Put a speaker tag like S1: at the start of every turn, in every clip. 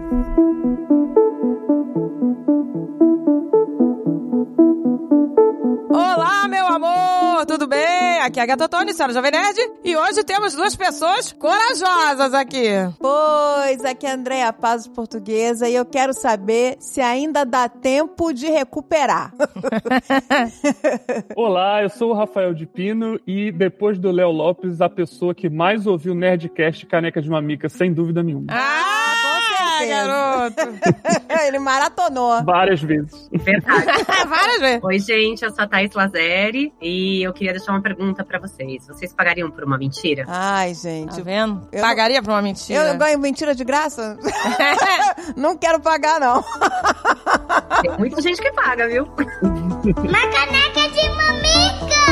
S1: Olá, meu amor! Tudo bem? Aqui é a Gata Tony, senhora Jovem Nerd. E hoje temos duas pessoas corajosas aqui.
S2: Pois, aqui é a Andréia Pazos Portuguesa e eu quero saber se ainda dá tempo de recuperar.
S3: Olá, eu sou o Rafael de Pino e depois do Léo Lopes, a pessoa que mais ouviu Nerdcast Caneca de Mamica, sem dúvida nenhuma.
S1: Garoto!
S2: Ele maratonou.
S3: Várias vezes.
S4: Verdade.
S1: Várias vezes.
S4: Oi, gente, eu sou a Thaís Lazeri e eu queria deixar uma pergunta pra vocês. Vocês pagariam por uma mentira?
S2: Ai, gente.
S1: Tá vendo?
S2: Eu
S1: Pagaria por uma mentira?
S2: Eu ganho mentira de graça? Não quero pagar, não.
S4: Tem muita gente que paga, viu?
S5: Uma caneca de mamica!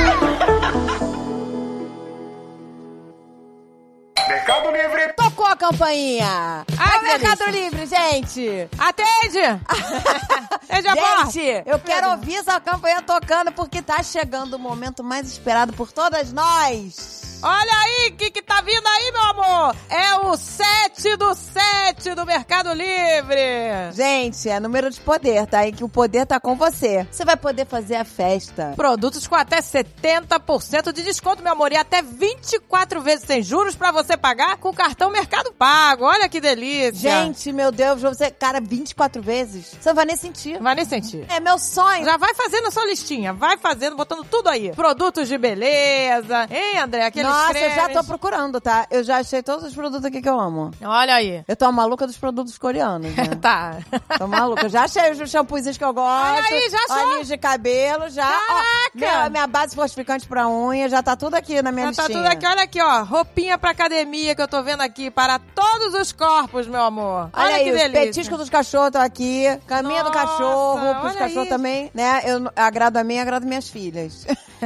S6: Mercado Livre!
S2: Tocou a campainha!
S1: Ai,
S2: É o
S1: que
S2: Mercado
S1: delícia.
S2: Livre, gente!
S1: Atende! Seja
S2: Gente, eu quero ouvir essa campanha tocando porque tá chegando o momento mais esperado por todas nós.
S1: Olha aí, o que tá vindo aí, meu amor? É o 7 do 7 do Mercado Livre.
S2: Gente, é número de poder, tá? E que o poder tá com você. Você vai poder fazer a festa.
S1: Produtos com até 70% de desconto, meu amor. E até 24 vezes sem juros pra você pagar com o cartão Mercado Pago. Olha que delícia.
S2: Gente, meu Deus, você, cara, 24 vezes? Você não vai nem sentir.
S1: Não vai nem sentir.
S2: É meu sonho.
S1: Já vai fazendo a sua listinha. Vai fazendo, botando tudo aí. Produtos de beleza. Hein, André? Aqueles
S2: Nossa,
S1: cremes.
S2: eu já tô procurando, tá? Eu já achei todos os produtos aqui que eu amo.
S1: Olha aí.
S2: Eu tô a maluca dos produtos coreanos, né?
S1: Tá.
S2: Tô maluca. Eu já achei os shampoos que eu gosto.
S1: Olha aí, já achou?
S2: Olhinhos de cabelo, já.
S1: Caraca!
S2: Ó, minha base fortificante pra unha, já tá tudo aqui na minha
S1: Já tá
S2: listinha.
S1: tudo aqui, olha aqui, ó. Roupinha pra academia que eu tô vendo aqui para todos os corpos, meu amor.
S2: Olha aí,
S1: que
S2: os
S1: delícia.
S2: petiscos dos cachorros estão aqui. Caminha do
S1: Nossa,
S2: cachorro, pros
S1: olha
S2: cachorros
S1: isso.
S2: também, né? Eu agrado a mim, agrado minhas filhas.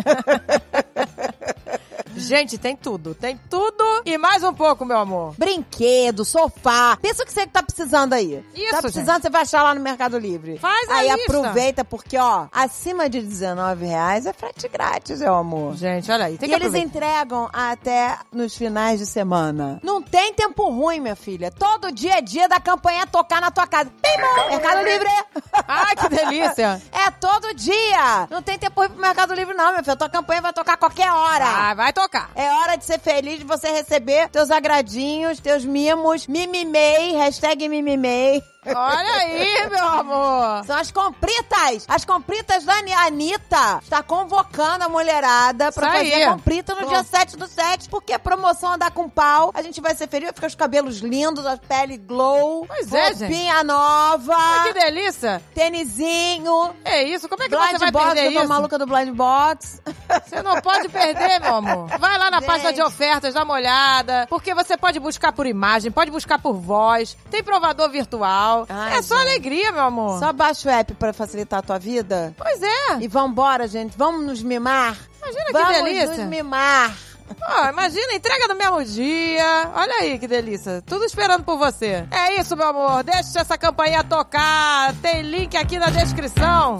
S1: Gente, tem tudo e mais um pouco, meu amor.
S2: Brinquedo, sofá. Pensa o que você tá precisando aí.
S1: Isso,
S2: tá precisando, você vai achar lá no Mercado Livre.
S1: Faz a
S2: aí
S1: lista.
S2: aproveita, porque, ó, acima de R$19 é frete grátis, meu amor.
S1: Gente, olha aí, tem
S2: E
S1: que
S2: eles
S1: aproveitar.
S2: entregam até nos finais de semana. Não tem tempo ruim, minha filha. Todo dia é dia da campanha tocar na tua casa. Mercado Livre!
S1: Ai, que delícia.
S2: É todo dia! Não tem tempo ruim pro Mercado Livre, não, meu filho. Tua campanha vai tocar a qualquer hora.
S1: Vai tocar.
S2: É hora de ser feliz, de você receber teus agradinhos, teus mimos. Mimimei, hashtag mimimei.
S1: Olha aí, meu amor.
S2: São as compritas! As compritas da Anitta está convocando a mulherada pra
S1: Isso
S2: fazer
S1: aí.
S2: comprita no dia 7 do 7, porque a promoção andar com pau. A gente vai ser feliz, vai ficar os cabelos lindos, a pele glow.
S1: Pois é,
S2: roupinha nova.
S1: Ai, que delícia.
S2: Tênisinho.
S1: É isso, como é que
S2: Blind
S1: você vai
S2: Box,
S1: perder
S2: eu tô
S1: isso?
S2: maluca do Blind Box.
S1: Você não pode perder, meu amor. Vai lá na
S2: Gente.
S1: página de ofertas, dá uma olhada, porque você pode buscar por imagem, pode buscar por voz, tem provador virtual.
S2: Ai,
S1: é só
S2: gente.
S1: alegria, meu amor.
S2: Só baixa o app pra facilitar a tua vida.
S1: Pois é.
S2: E vambora, gente. Vamos nos mimar.
S1: Imagina que
S2: Vamos
S1: delícia.
S2: nos mimar.
S1: Ó, imagina, entrega no mesmo dia. Olha aí que delícia. Tudo esperando por você. É isso, meu amor. Deixa essa campainha tocar. Tem link aqui na descrição.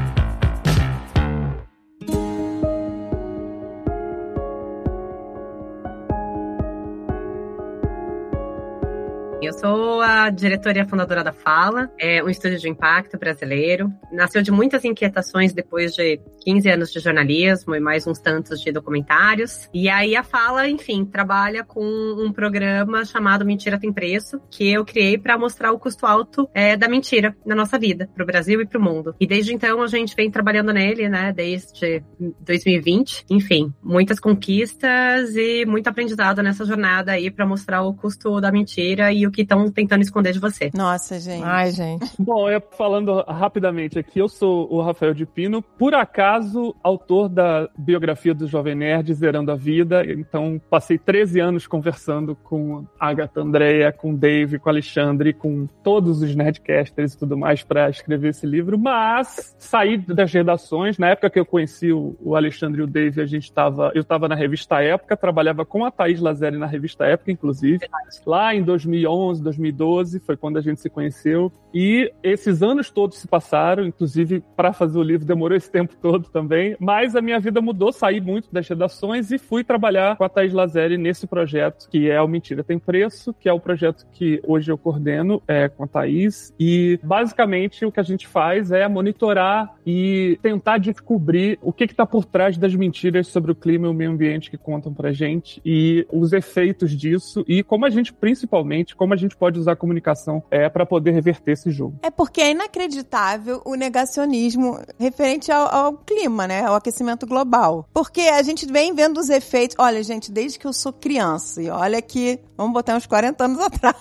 S4: Eu sou a diretora e a fundadora da Fala, é um estúdio de impacto brasileiro. Nasceu de muitas inquietações depois de 15 anos de jornalismo e mais uns tantos de documentários. E aí a Fala, enfim, trabalha com um programa chamado Mentira Tem Preço, que eu criei para mostrar o custo alto da mentira na nossa vida, pro Brasil e pro mundo. E desde então a gente vem trabalhando nele, né, desde 2020. Enfim, muitas conquistas e muito aprendizado nessa jornada aí para mostrar o custo da mentira e o que estão tentando esconder de você.
S2: Nossa, gente.
S1: Ai, gente.
S3: Bom, falando rapidamente aqui, eu sou o Rafael de Pino, por acaso, autor da biografia do Jovem Nerd, Zerando a Vida. Então, passei 13 anos conversando com a Agatha, Andréia, com o Dave, com o Alexandre, com todos os Nerdcasters e tudo mais para escrever esse livro, mas saí das redações. Na época que eu conheci o Alexandre e o Dave, eu estava na revista Época, trabalhava com a Thaís Lazeri na revista Época, inclusive. Lá em 2011, 2011, 2012, foi quando a gente se conheceu. E esses anos todos se passaram, inclusive para fazer o livro demorou esse tempo todo também, mas a minha vida mudou, saí muito das redações e fui trabalhar com a Thaís Lazeri nesse projeto, que é o Mentira Tem Preço, que é o projeto que hoje eu coordeno com a Thaís. E basicamente o que a gente faz é monitorar e tentar descobrir o que está por trás das mentiras sobre o clima e o meio ambiente que contam pra gente e os efeitos disso e como a gente, principalmente, como a gente pode usar a comunicação para poder reverter esse jogo.
S2: É porque é inacreditável o negacionismo referente ao clima, né? Ao aquecimento global. Porque a gente vem vendo os efeitos... Olha, gente, desde que eu sou criança, e olha que... Vamos botar uns 40 anos atrás.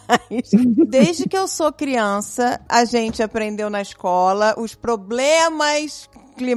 S2: Desde que eu sou criança, a gente aprendeu na escola os problemas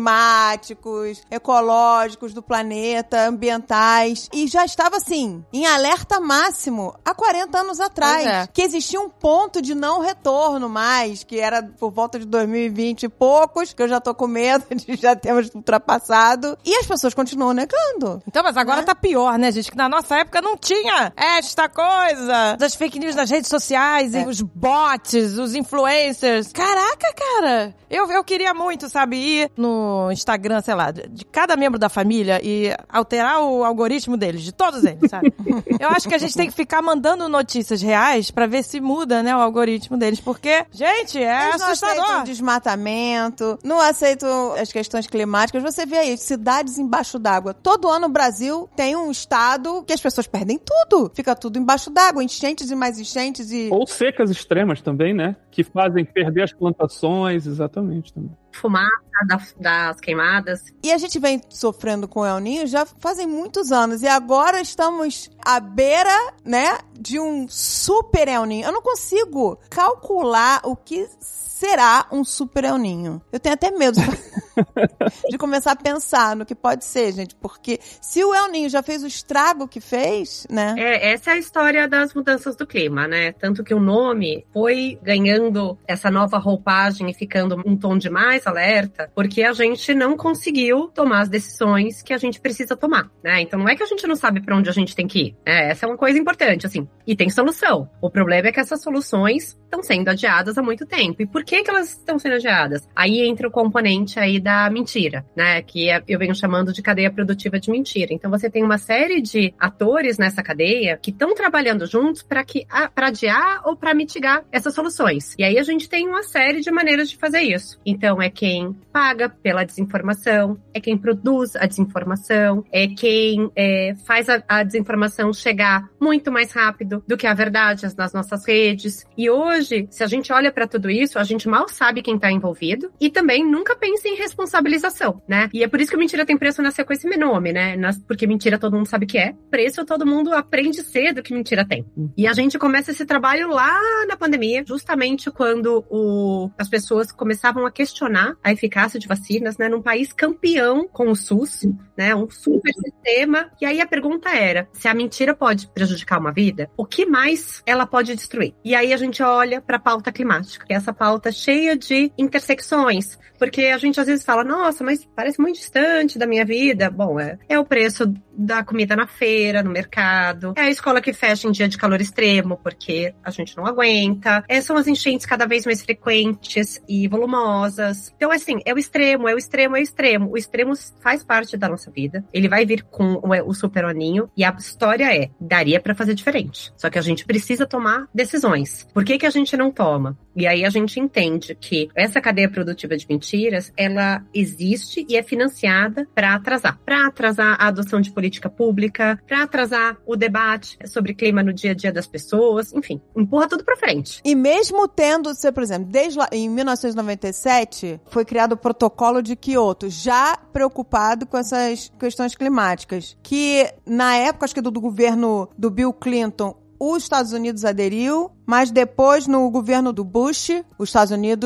S2: climáticos, ecológicos do planeta, ambientais, e já estava assim, em alerta máximo há 40 anos atrás, que existia um ponto de não retorno mais, que era por volta de 2020 e poucos, que eu já tô com medo de já termos ultrapassado, e as pessoas continuam negando.
S1: Então, mas agora tá pior, né, gente? Que na nossa época não tinha esta coisa das fake news nas redes sociais, e os bots, os influencers. Caraca, cara! Eu queria muito, sabe, ir no Instagram, sei lá, de cada membro da família e alterar o algoritmo deles, de todos eles, sabe? Eu acho que a gente tem que ficar mandando notícias reais pra ver se muda, né, o algoritmo deles, porque, gente,
S2: Eles não
S1: assustador.
S2: aceitam o desmatamento, não aceitam as questões climáticas. Você vê aí, cidades embaixo d'água. Todo ano o Brasil tem um estado que as pessoas perdem tudo. Fica tudo embaixo d'água, enchentes e mais enchentes e...
S3: Ou secas extremas também, né? Que fazem perder as plantações, exatamente, também.
S4: Fumaça das queimadas.
S2: E a gente vem sofrendo com o El Niño já fazem muitos anos. E agora estamos à beira, né, de um super El Niño. Eu não consigo calcular o que será um super El Niño. Eu tenho até medo de começar a pensar no que pode ser, gente. Porque se o El Niño já fez o estrago que fez, né?
S4: Essa é a história das mudanças do clima, né? Tanto que o nome foi ganhando essa nova roupagem e ficando um tom de mais alerta, porque a gente não conseguiu tomar as decisões que a gente precisa tomar, né? Então não é que a gente não sabe pra onde a gente tem que ir, né? Essa é uma coisa importante, assim. E tem solução. O problema é que essas soluções estão sendo adiadas há muito tempo. E por que elas estão sendo adiadas? Aí entra o componente aí da mentira, né? Que eu venho chamando de cadeia produtiva de mentira. Então você tem uma série de atores nessa cadeia que estão trabalhando juntos para adiar ou para mitigar essas soluções. E aí a gente tem uma série de maneiras de fazer isso. Então é quem paga pela desinformação, é quem produz a desinformação, é quem faz a desinformação chegar muito mais rápido do que a verdade nas nossas redes. E hoje, se a gente olha para tudo isso, a gente mal sabe quem está envolvido e também nunca pensa em responsabilização, né? E é por isso que o Mentira Tem Preço nasceu com esse nome, né? Porque mentira todo mundo sabe que é. Preço todo mundo aprende cedo que mentira tem. E a gente começa esse trabalho lá na pandemia, justamente quando as pessoas começavam a questionar a eficácia de vacinas, né? Num país campeão com o SUS, né? Um super sistema. E aí a pergunta era, se a mentira pode prejudicar uma vida, o que mais ela pode destruir? E aí a gente olha para a pauta climática, que é essa pauta cheia de intersecções, porque a gente às vezes fala, nossa, mas parece muito distante da minha vida. Bom, é o preço da comida na feira, no mercado, é a escola que fecha em dia de calor extremo, porque a gente não aguenta, são as enchentes cada vez mais frequentes e volumosas. Então, assim, é o extremo, é o extremo, é o extremo. O extremo faz parte da nossa vida, ele vai vir com o super El Niño, e a história daria pra fazer diferente. Só que a gente precisa tomar decisões. Por que a gente não toma? E aí a gente entende que essa cadeia produtiva de mentiras, ela existe e é financiada para atrasar a adoção de política pública, para atrasar o debate sobre clima no dia a dia das pessoas, enfim, empurra tudo para frente.
S2: E mesmo tendo, por exemplo, desde lá, em 1997, foi criado o Protocolo de Kyoto, já preocupado com essas questões climáticas, que na época, acho que do governo do Bill Clinton, os Estados Unidos aderiu, mas depois, no governo do Bush, os Estados Unidos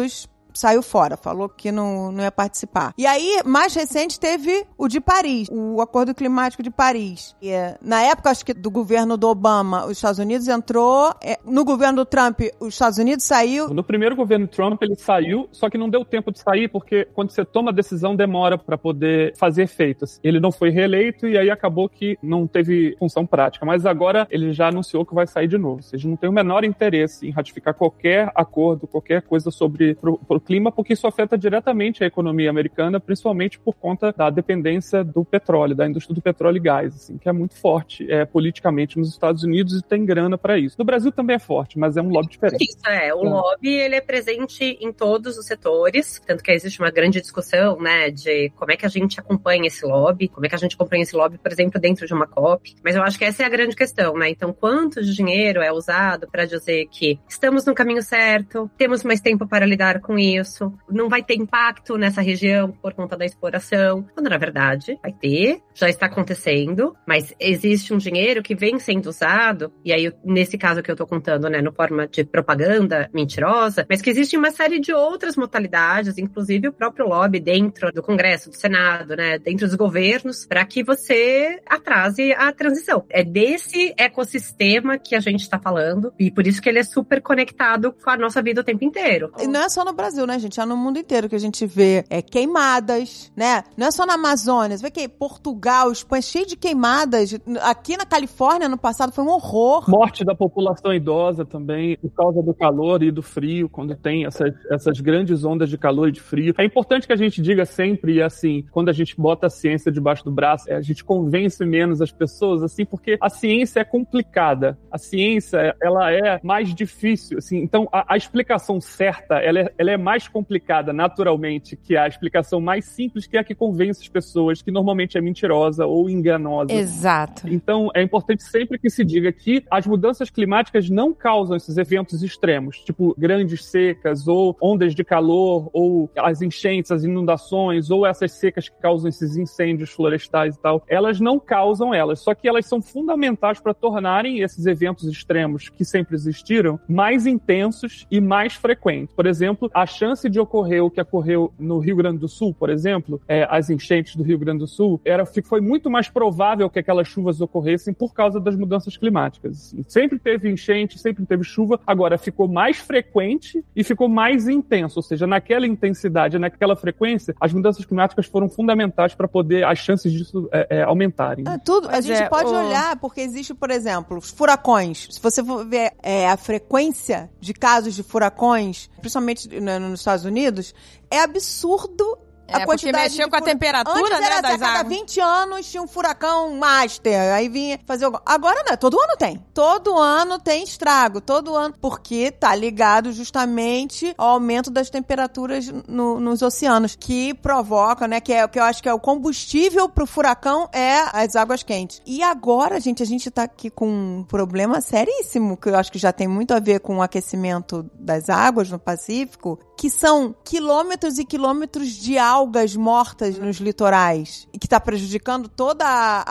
S2: saiu fora, falou que não ia participar. E aí, mais recente, teve o de Paris, o Acordo Climático de Paris. E, na época, acho que do governo do Obama, os Estados Unidos entrou, no governo do Trump, os Estados Unidos saiu.
S3: No primeiro governo Trump, ele saiu, só que não deu tempo de sair, porque quando você toma a decisão, demora para poder fazer efeitos. Ele não foi reeleito e aí acabou que não teve função prática. Mas agora ele já anunciou que vai sair de novo. Ou seja, não tem o menor interesse em ratificar qualquer acordo, qualquer coisa sobre o clima, porque isso afeta diretamente a economia americana, principalmente por conta da dependência do petróleo, da indústria do petróleo e gás, assim, que é muito forte politicamente nos Estados Unidos e tem grana para isso. No Brasil também é forte, mas é um lobby diferente.
S4: Isso, o lobby, ele é presente em todos os setores, tanto que existe uma grande discussão, né, de como é que a gente acompanha esse lobby, por exemplo, dentro de uma COP, mas eu acho que essa é a grande questão, né, então quanto de dinheiro é usado para dizer que estamos no caminho certo, temos mais tempo para lidar com isso, não vai ter impacto nessa região por conta da exploração, quando na verdade vai ter, já está acontecendo, mas existe um dinheiro que vem sendo usado, e aí nesse caso que eu tô contando, né, no forma de propaganda mentirosa, mas que existe uma série de outras modalidades, inclusive o próprio lobby dentro do Congresso, do Senado, né, dentro dos governos, para que você atrase a transição. É desse ecossistema que a gente está falando, e por isso que ele é super conectado com a nossa vida o tempo inteiro.
S2: E não é só no Brasil, né, gente? É no mundo inteiro que a gente vê queimadas, né? Não é só na Amazônia. Você vê que Portugal, Espanha, cheio de queimadas. Aqui na Califórnia, no passado, foi um horror.
S3: Morte da população idosa também, por causa do calor e do frio, quando tem essas grandes ondas de calor e de frio. É importante que a gente diga sempre, assim, quando a gente bota a ciência debaixo do braço, a gente convence menos as pessoas, assim, porque a ciência é complicada. A ciência, ela é mais difícil, assim. Então, a explicação certa, ela é mais complicada, naturalmente, que a explicação mais simples, que é a que convence as pessoas, que normalmente é mentirosa ou enganosa.
S1: Exato.
S3: Então, é importante sempre que se diga que as mudanças climáticas não causam esses eventos extremos, tipo grandes secas, ou ondas de calor, ou as enchentes, as inundações, ou essas secas que causam esses incêndios florestais e tal. Elas não causam só que elas são fundamentais para tornarem esses eventos extremos que sempre existiram mais intensos e mais frequentes. Por exemplo, a chance de ocorrer o que ocorreu no Rio Grande do Sul, por exemplo, as enchentes do Rio Grande do Sul, foi muito mais provável que aquelas chuvas ocorressem por causa das mudanças climáticas. Sempre teve enchente, sempre teve chuva, agora ficou mais frequente e ficou mais intenso, ou seja, naquela intensidade, naquela frequência, as mudanças climáticas foram fundamentais para poder as chances disso aumentarem.
S2: Tudo, a gente pode olhar, porque existe, por exemplo, os furacões. Se você for ver a frequência de casos de furacões, principalmente nos Estados Unidos, é absurdo. A
S1: porque mexeu com a temperatura,
S2: antes
S1: né, das
S2: águas. A cada 20 anos tinha um furacão master, aí vinha fazer... Agora não, todo ano tem. Todo ano tem estrago, todo ano. Porque tá ligado justamente ao aumento das temperaturas nos oceanos, que provoca, né, que eu acho que é o combustível pro furacão as águas quentes. E agora, gente, a gente tá aqui com um problema seríssimo, que eu acho que já tem muito a ver com o aquecimento das águas no Pacífico, que são quilômetros e quilômetros de algas mortas nos litorais e que está prejudicando toda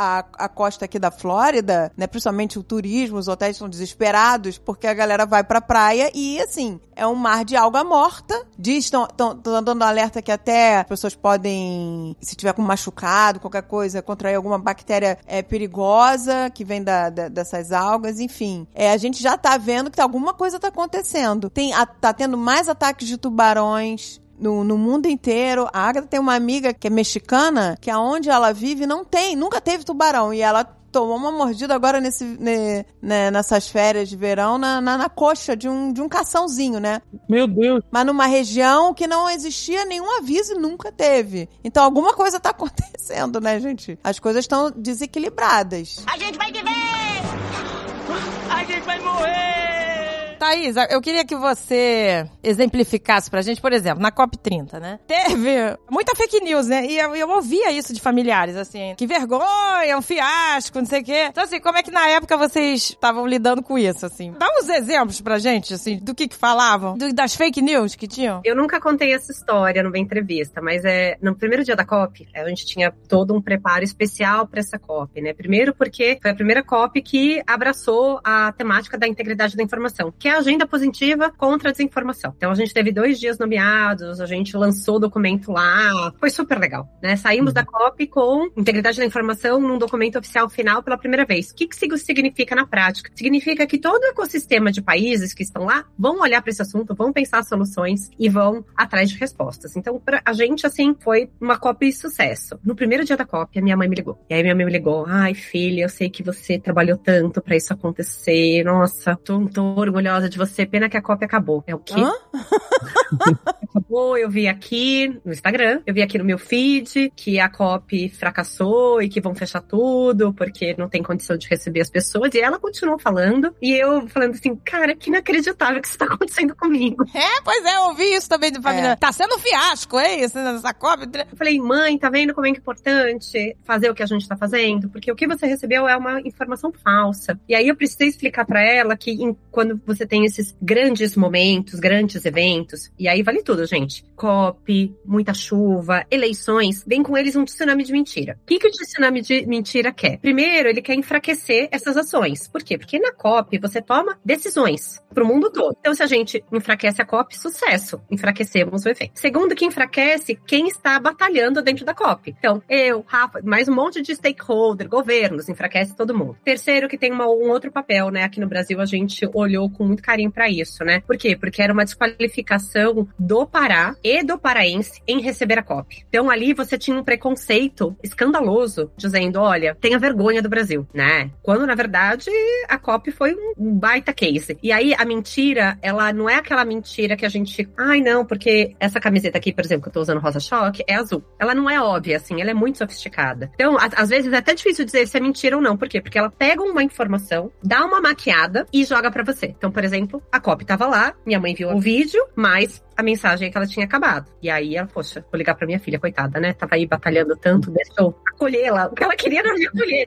S2: a costa aqui da Flórida, né? Principalmente o turismo, os hotéis estão desesperados porque a galera vai pra praia e, assim, é um mar de alga morta. Estão dando alerta que até as pessoas podem, se tiver com machucado, qualquer coisa, contrair alguma bactéria perigosa que vem dessas algas, enfim. A gente já tá vendo que alguma coisa tá acontecendo. Tá tendo mais ataques de tubarões no mundo inteiro. A Agatha tem uma amiga que é mexicana, que aonde ela vive nunca teve tubarão, e ela tomou uma mordida agora nessas férias de verão na coxa de um caçãozinho, né?
S3: Meu Deus!
S2: Mas numa região que não existia nenhum aviso e nunca teve. Então alguma coisa tá acontecendo, né, gente? As coisas estão desequilibradas.
S5: A gente vai viver! A gente vai morrer!
S1: Thaís, eu queria que você exemplificasse pra gente, por exemplo, na COP30, né? Teve muita fake news, né? E eu ouvia isso de familiares, assim, que vergonha, um fiasco, não sei o quê. Então, assim, como é que na época vocês estavam lidando com isso, assim? Dá uns exemplos pra gente, assim, do que falavam, das fake news que tinham.
S4: Eu nunca contei essa história numa entrevista, mas no primeiro dia da COP, a gente tinha todo um preparo especial pra essa COP, né? Primeiro porque foi a primeira COP que abraçou a temática da integridade da informação, que é a agenda positiva contra a desinformação. Então a gente teve 2 dias nomeados, a gente lançou o documento lá, foi super legal, né? Saímos da COP com integridade da informação num documento oficial final pela primeira vez. O que isso significa na prática? Significa que todo o ecossistema de países que estão lá vão olhar para esse assunto, vão pensar soluções e vão atrás de respostas. Então, pra a gente, assim, foi uma COP sucesso. No primeiro dia da COP, a minha mãe me ligou. E aí minha mãe me ligou, ai, filha, eu sei que você trabalhou tanto pra isso acontecer. Nossa, tô orgulhosa de você. Pena que a COP acabou. É o quê? Acabou, eu vi aqui no Instagram, eu vi aqui no meu feed que a COP fracassou e que vão fechar tudo porque não tem condição de receber as pessoas. E ela continuou falando. E eu falando assim, cara, que inacreditável que isso tá acontecendo comigo.
S1: Pois é, eu ouvi isso também de família. Tá sendo um fiasco, hein? Essa COP.
S4: Eu falei, mãe, tá vendo como é importante fazer o que a gente tá fazendo? Porque o que você recebeu é uma informação falsa. E aí eu precisei explicar pra ela que quando você tem esses grandes momentos, grandes eventos, e aí vale tudo, gente. COP, muita chuva, eleições, vem com eles um tsunami de mentira. O que o tsunami de mentira quer? Primeiro, ele quer enfraquecer essas ações. Por quê? Porque na COP você toma decisões pro mundo todo. Então, se a gente enfraquece a COP, sucesso. Enfraquecemos o efeito. Segundo, que enfraquece quem está batalhando dentro da COP. Então, eu, Rafa, mais um monte de stakeholder, governos, enfraquece todo mundo. Terceiro, que tem um outro papel, né? Aqui no Brasil a gente olhou com muito carinho pra isso, né? Por quê? Porque era uma desqualificação do Pará e do paraense em receber a COP. Então, ali você tinha um preconceito escandaloso, dizendo, olha, tenha vergonha do Brasil, né? Quando, na verdade, a COP foi um baita case. E aí, a mentira, ela não é aquela mentira que a gente... Ai, não, porque essa camiseta aqui, por exemplo, que eu tô usando rosa choque, é azul. Ela não é óbvia, assim, ela é muito sofisticada. Então, às vezes é até difícil dizer se é mentira ou não. Por quê? Porque ela pega uma informação, dá uma maquiada e joga pra você. Então, por exemplo, a COP tava lá, minha mãe viu o vídeo, mas a mensagem é que ela tinha acabado. E aí ela, poxa, vou ligar pra minha filha, coitada, né? Tava aí batalhando tanto, deixa eu acolhê-la. O que ela queria não me acolher.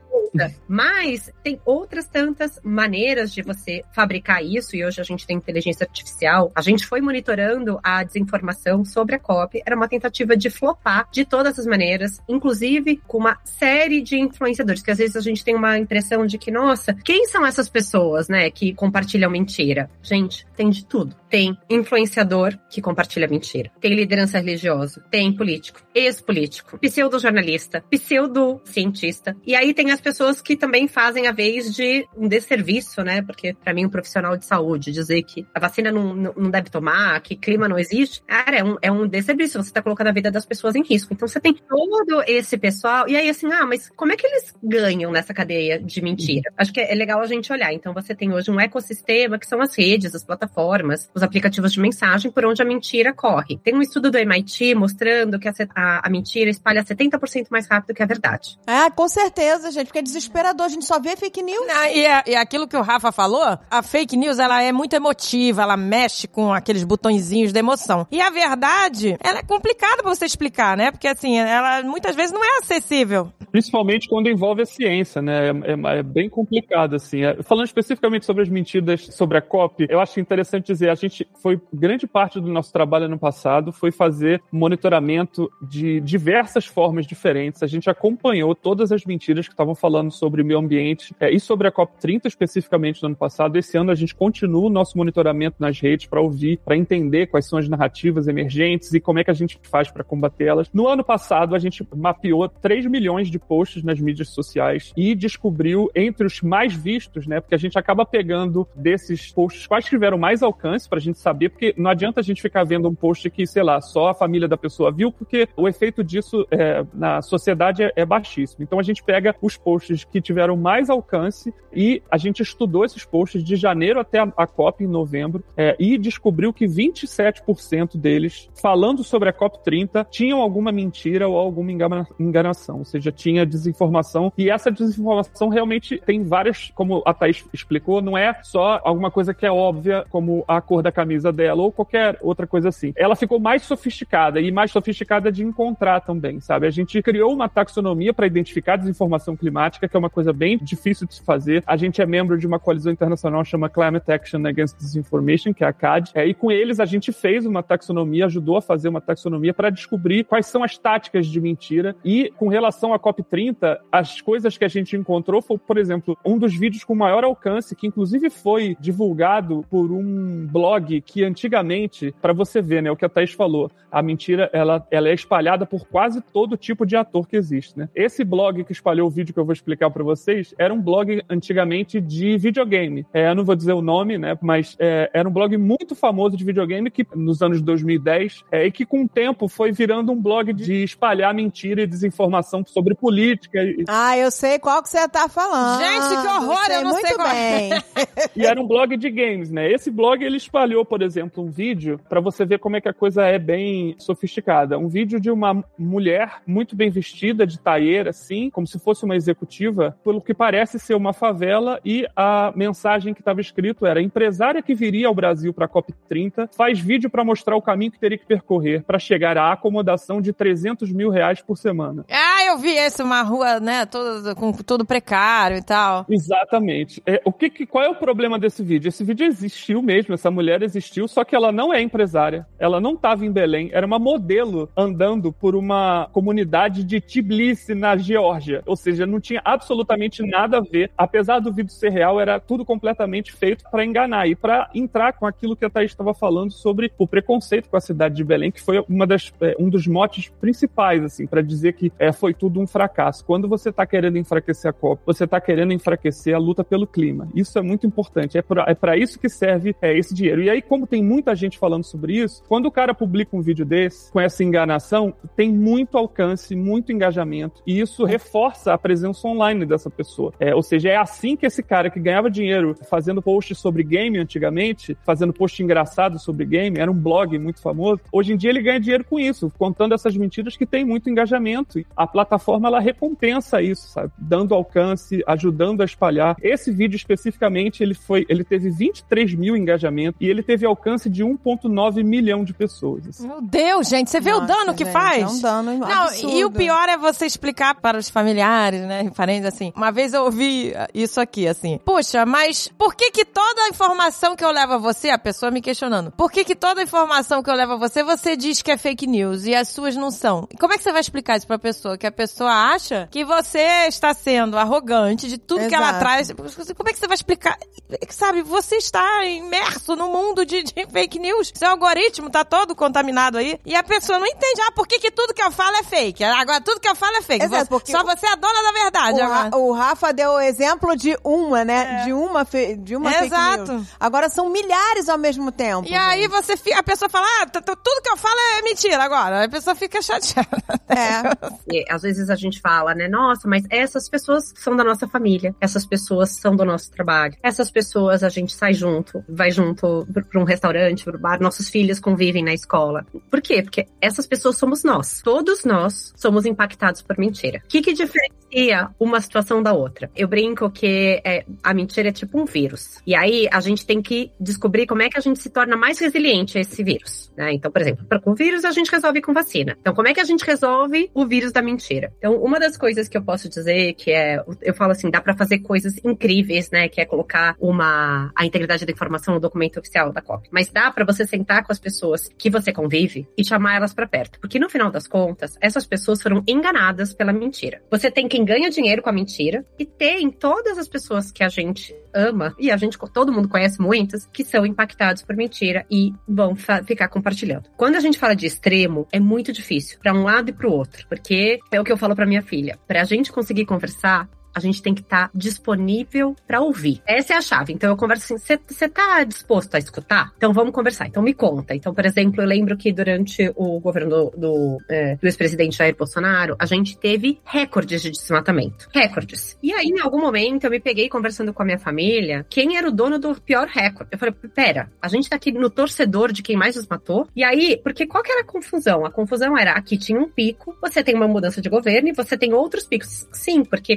S4: Mas tem outras tantas maneiras de você fabricar isso, e hoje a gente tem inteligência artificial. A gente foi monitorando a desinformação sobre a COP. Era uma tentativa de flopar de todas as maneiras, inclusive com uma série de influenciadores, que às vezes a gente tem uma impressão de que, nossa, quem são essas pessoas, né, que compartilham mentira? Gente, tem de tudo. Tem influenciador que compartilha mentira. Tem liderança religiosa. Tem político, ex-político, pseudo-jornalista, pseudo-cientista. E aí tem as pessoas que também fazem a vez de um desserviço, né? Porque pra mim um profissional de saúde dizer que a vacina não deve tomar, que clima não existe, cara, é um desserviço. Você tá colocando a vida das pessoas em risco. Então você tem todo esse pessoal. E aí assim, mas como é que eles ganham nessa cadeia de mentira? Acho que é legal a gente olhar. Então você tem hoje um ecossistema que são as redes, as plataformas, os aplicativos de mensagem por onde a mentira corre. Tem um estudo do MIT mostrando que a mentira espalha 70% mais rápido que a verdade.
S2: Com certeza, gente, porque é desesperador, a gente só vê fake news.
S1: E aquilo que o Rafa falou, a fake news, ela é muito emotiva, ela mexe com aqueles botõezinhos de emoção. E a verdade, ela é complicada pra você explicar, né? Porque assim, ela muitas vezes não é acessível.
S3: Principalmente quando envolve a ciência, né? É bem complicado, assim. Falando especificamente sobre as mentiras sobre a COP, eu acho interessante dizer, a gente foi, grande parte do nosso trabalho ano passado foi fazer monitoramento de diversas formas diferentes. A gente acompanhou todas as mentiras que estavam falando sobre o meio ambiente e sobre a COP30 especificamente no ano passado. Esse ano a gente continua o nosso monitoramento nas redes para ouvir, para entender quais são as narrativas emergentes e como é que a gente faz para combatê-las. No ano passado a gente mapeou 3 milhões de posts nas mídias sociais e descobriu entre os mais vistos, né, porque a gente acaba pegando desses posts quais tiveram mais alcance pra gente saber, porque não adianta a gente ficar vendo um post que, sei lá, só a família da pessoa viu, porque o efeito disso na sociedade é baixíssimo. Então a gente pega os posts que tiveram mais alcance e a gente estudou esses posts de janeiro até a COP em novembro e descobriu que 27% deles, falando sobre a COP30, tinham alguma mentira ou alguma enganação, ou seja, tinha desinformação, e essa desinformação realmente tem várias, como a Thaís explicou, não é só alguma coisa que é óbvia, como a cor da camisa dela, ou qualquer qualquer outra coisa assim. Ela ficou mais sofisticada e mais sofisticada de encontrar também, sabe? A gente criou uma taxonomia para identificar desinformação climática, que é uma coisa bem difícil de se fazer. A gente é membro de uma coalizão internacional chamada Climate Action Against Disinformation, que é a CAD, e com eles a gente fez uma taxonomia, ajudou a fazer uma taxonomia para descobrir quais são as táticas de mentira. E com relação à COP30, as coisas que a gente encontrou foi, por exemplo, um dos vídeos com maior alcance, que inclusive foi divulgado por um blog que antigamente, para você ver, né, o que a Thaís falou, a mentira, ela é espalhada por quase todo tipo de ator que existe, né? Esse blog que espalhou o vídeo que eu vou explicar para vocês, era um blog antigamente de videogame. Eu não vou dizer o nome, né, mas era um blog muito famoso de videogame que nos anos 2010, e que com o tempo foi virando um blog de espalhar mentira e desinformação sobre política.
S2: Eu sei qual que você tá falando.
S1: Gente, que horror, eu não sei qual
S2: bem.
S3: E era um blog de games, né? Esse blog, ele espalhou, por exemplo, um vídeo para você ver como é que a coisa é bem sofisticada. Um vídeo de uma mulher muito bem vestida, de tailleur, assim, como se fosse uma executiva, pelo que parece ser uma favela, e a mensagem que estava escrito era: empresária que viria ao Brasil para a COP30 faz vídeo para mostrar o caminho que teria que percorrer para chegar à acomodação de R$300 mil por semana.
S1: Eu vi esse, uma rua, né, com tudo precário e tal.
S3: Exatamente. Qual é o problema desse vídeo? Esse vídeo existiu mesmo, essa mulher existiu, só que ela não é empresária, ela não estava em Belém, era uma modelo andando por uma comunidade de Tbilisi, na Geórgia, ou seja, não tinha absolutamente nada a ver, apesar do vídeo ser real, era tudo completamente feito para enganar e para entrar com aquilo que a Thaís estava falando sobre o preconceito com a cidade de Belém, que foi um dos motes principais, assim, para dizer que foi tudo um fracasso. Quando você está querendo enfraquecer a COP, você está querendo enfraquecer a luta pelo clima. Isso é muito importante. É para isso que serve esse dinheiro. E aí, como tem muita gente falando sobre isso, quando o cara publica um vídeo desse, com essa enganação, tem muito alcance, muito engajamento, e isso reforça a presença online dessa pessoa. Ou seja, é assim que esse cara que ganhava dinheiro fazendo post sobre game antigamente, fazendo post engraçado sobre game, era um blog muito famoso, hoje em dia ele ganha dinheiro com isso, contando essas mentiras que tem muito engajamento. E a plataforma, ela recompensa isso, sabe? Dando alcance, ajudando a espalhar. Esse vídeo especificamente, ele teve 23 mil engajamentos e ele teve alcance de 1,9 milhão de pessoas. Assim.
S1: Meu Deus, gente, você vê o dano que faz?
S2: É um dano absurdo.
S1: E o pior é você explicar para os familiares, né, parentes, assim. Uma vez eu ouvi isso aqui, assim. Puxa, mas por que toda a informação que eu levo a você, a pessoa me questionando, por que toda a informação que eu levo a você diz que é fake news e as suas não são? Como é que você vai explicar isso pra pessoa? Que a pessoa acha que você está sendo arrogante de tudo que ela traz. Como é que você vai explicar? Sabe, você está imerso no mundo de fake news. Seu algoritmo tá todo contaminado aí e a pessoa não entende. Por que tudo que eu falo é fake? Agora tudo que eu falo é fake.
S2: Exato,
S1: só você é a dona da verdade.
S2: O Rafa deu o exemplo de uma, né? De uma fake news. Agora são milhares ao mesmo tempo.
S1: E aí a pessoa fala, tudo que eu falo é mentira agora. A pessoa fica chateada.
S4: E, às vezes a gente fala, né? Nossa, mas essas pessoas são da nossa família. Essas pessoas são do nosso trabalho. Essas pessoas a gente sai junto, vai junto pra um restaurante, pro bar. Nossos filhos convivem na escola. Por quê? Porque essas pessoas somos nós. Todos nós somos impactados por mentira. O que diferencia uma situação da outra? Eu brinco que a mentira é tipo um vírus. E aí a gente tem que descobrir como é que a gente se torna mais resiliente a esse vírus, né? Então, por exemplo, com vírus a gente resolve com vacina. Então, como é que a gente resolve o vírus da mentira? Então, uma das coisas que eu posso dizer que eu falo assim, dá pra fazer coisas incríveis, né? Que é colocar a integridade da informação no documento oficial da COP. Mas dá pra você sentar com as pessoas que você convive e chamar elas pra perto. Porque no final das contas, essas pessoas foram enganadas pela mentira. Você tem quem ganha dinheiro com a mentira e tem todas as pessoas que a gente ama, e todo mundo conhece muitas, que são impactados por mentira e vão ficar compartilhando. Quando a gente fala de extremo, é muito difícil pra um lado e pro outro, porque é o que eu falo pra minha filha. Pra gente conseguir conversar, a gente tem que estar disponível pra ouvir. Essa é a chave. Então eu converso assim, você tá disposto a escutar? Então vamos conversar. Então me conta. Então, por exemplo, eu lembro que durante o governo do ex-presidente Jair Bolsonaro, a gente teve recordes de desmatamento. Recordes. E aí, em algum momento, eu me peguei conversando com a minha família, quem era o dono do pior recorde. Eu falei, pera, a gente tá aqui no torcedor de quem mais desmatou. E aí, porque qual que era a confusão? A confusão era, aqui tinha um pico, você tem uma mudança de governo e você tem outros picos. Sim, porque quando você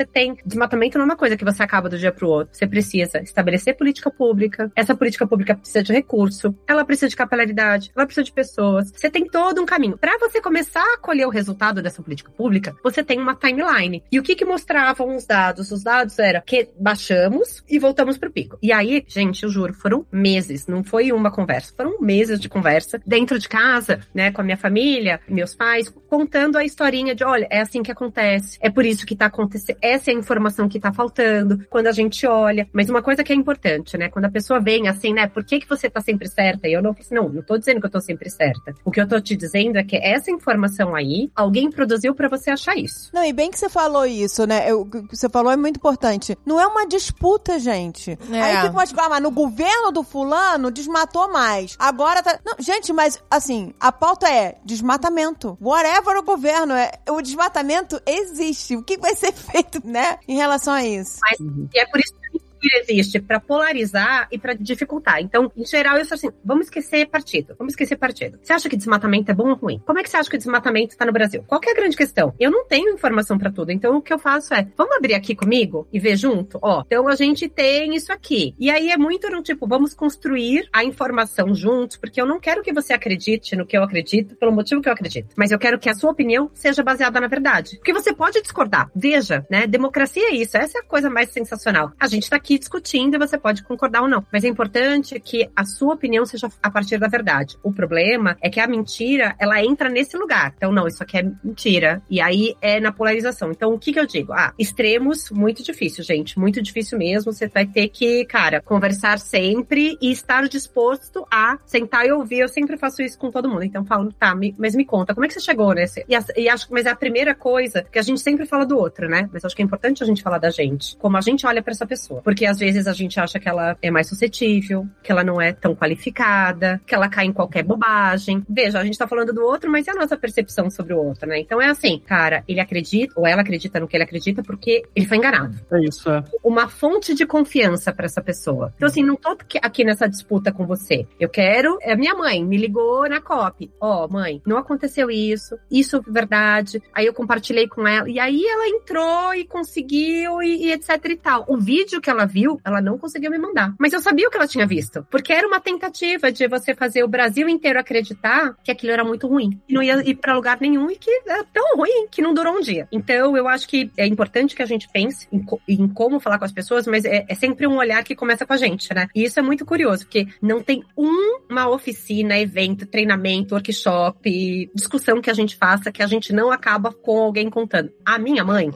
S4: tem... Desmatamento não é uma coisa que você acaba do dia pro outro. Você precisa estabelecer política pública. Essa política pública precisa de recurso. Ela precisa de capilaridade. Ela precisa de pessoas. Você tem todo um caminho. Pra você começar a colher o resultado dessa política pública, você tem uma timeline. E o que mostravam os dados? Os dados era que baixamos e voltamos pro pico. E aí, gente, eu juro, foram meses. Não foi uma conversa. Foram meses de conversa dentro de casa, né, com a minha família, meus pais, contando a historinha de, olha, é assim que acontece. É por isso que tá acontecendo. Essa é a informação que tá faltando quando a gente olha. Mas uma coisa que é importante, né, quando a pessoa vem assim, né, por que você tá sempre certa? E eu não falo assim, não tô dizendo que eu tô sempre certa. O que eu tô te dizendo é que essa informação aí, alguém produziu pra você achar isso.
S2: Não, e bem que você falou isso, né? O que você falou é muito importante. Não é uma disputa, gente. Aí fica umas coisas, mas no governo do fulano desmatou mais. Agora tá... Não, gente, mas assim, a pauta é desmatamento. Whatever o governo é, o desmatamento existe. O que vai ser feito, né, em relação a isso?
S4: Mas, e é por isso que existe para polarizar e para dificultar. Então, em geral, eu sou assim, vamos esquecer partido. Você acha que desmatamento é bom ou ruim? Como é que você acha que o desmatamento está no Brasil? Qual que é a grande questão? Eu não tenho informação para tudo, então o que eu faço é, vamos abrir aqui comigo e ver junto? Ó, então a gente tem isso aqui. E aí é muito no tipo, vamos construir a informação juntos, porque eu não quero que você acredite no que eu acredito, pelo motivo que eu acredito. Mas eu quero que a sua opinião seja baseada na verdade. Porque você pode discordar. Veja, né? Democracia é isso. Essa é a coisa mais sensacional. A gente tá aqui discutindo e você pode concordar ou não. Mas é importante que a sua opinião seja a partir da verdade. O problema é que a mentira, ela entra nesse lugar. Então, não, isso aqui é mentira. E aí é na polarização. Então, o que eu digo? Extremos, muito difícil, gente. Muito difícil mesmo. Você vai ter que, cara, conversar sempre e estar disposto a sentar e ouvir. Eu sempre faço isso com todo mundo. Então, falo, tá, mas me conta, como é que você chegou nesse? E acho que, mas é a primeira coisa que a gente sempre fala do outro, né? Mas acho que é importante a gente falar da gente. Como a gente olha pra essa pessoa. Porque às vezes a gente acha que ela é mais suscetível, que ela não é tão qualificada, que ela cai em qualquer bobagem. Veja, a gente tá falando do outro, mas é a nossa percepção sobre o outro, né? Então é assim, cara, ele acredita, ou ela acredita no que ele acredita porque ele foi enganado.
S3: É isso, é.
S4: Uma fonte de confiança pra essa pessoa. Então assim, não tô aqui nessa disputa com você. Eu quero... minha mãe me ligou na COP. Ó, mãe, não aconteceu isso é verdade. Aí eu compartilhei com ela, e aí ela entrou e conseguiu, e etc e tal. O vídeo que ela viu, ela não conseguiu me mandar. Mas eu sabia o que ela tinha visto. Porque era uma tentativa de você fazer o Brasil inteiro acreditar que aquilo era muito ruim. E não ia ir pra lugar nenhum e que era tão ruim que não durou um dia. Então, eu acho que é importante que a gente pense em como falar com as pessoas, mas é sempre um olhar que começa com a gente, né? E isso é muito curioso, porque não tem uma oficina, evento, treinamento, workshop, discussão que a gente faça que a gente não acaba com alguém contando. A minha mãe...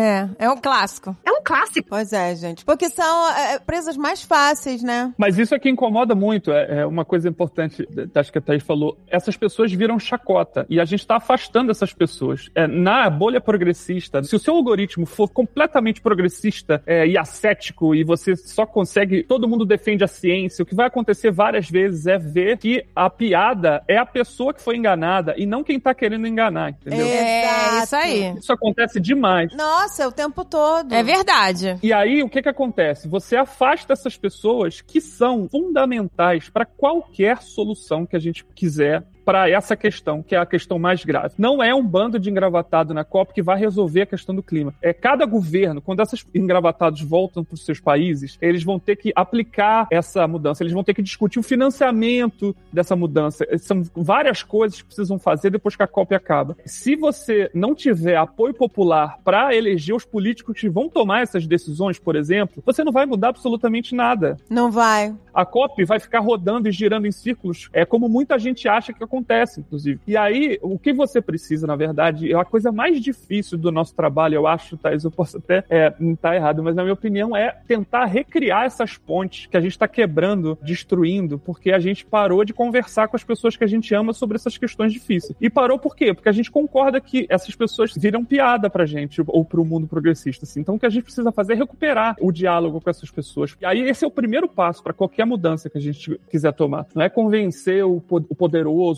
S1: É um clássico.
S4: É um clássico.
S2: Pois é, gente. Porque são presas mais fáceis, né?
S3: Mas isso é que incomoda muito. É uma coisa importante, acho que a Thaís falou. Essas pessoas viram chacota. E a gente está afastando essas pessoas. Na bolha progressista, se o seu algoritmo for completamente progressista e ascético e você só consegue... Todo mundo defende a ciência. O que vai acontecer várias vezes é ver que a piada é a pessoa que foi enganada e não quem tá querendo enganar, entendeu?
S1: É isso aí.
S3: Isso acontece demais.
S2: Nossa, o tempo todo.
S1: É verdade.
S3: E aí, o que acontece? Você afasta essas pessoas que são fundamentais para qualquer solução que a gente quiser para essa questão, que é a questão mais grave. Não é um bando de engravatado na COP que vai resolver a questão do clima. Cada governo, quando esses engravatados voltam para os seus países, eles vão ter que aplicar essa mudança, eles vão ter que discutir o financiamento dessa mudança. São várias coisas que precisam fazer depois que a COP acaba. Se você não tiver apoio popular para eleger os políticos que vão tomar essas decisões, por exemplo, você não vai mudar absolutamente nada.
S2: Não vai.
S3: A COP vai ficar rodando e girando em círculos, como muita gente acha que acontece, inclusive. E aí, o que você precisa, na verdade, é a coisa mais difícil do nosso trabalho, eu acho, Thaís, eu posso até não estar errado, mas na minha opinião é tentar recriar essas pontes que a gente está quebrando, destruindo, porque a gente parou de conversar com as pessoas que a gente ama sobre essas questões difíceis. E parou por quê? Porque a gente concorda que essas pessoas viram piada pra gente, ou pro mundo progressista, assim. Então, o que a gente precisa fazer é recuperar o diálogo com essas pessoas. E aí, esse é o primeiro passo para qualquer mudança que a gente quiser tomar. Não é convencer o poderoso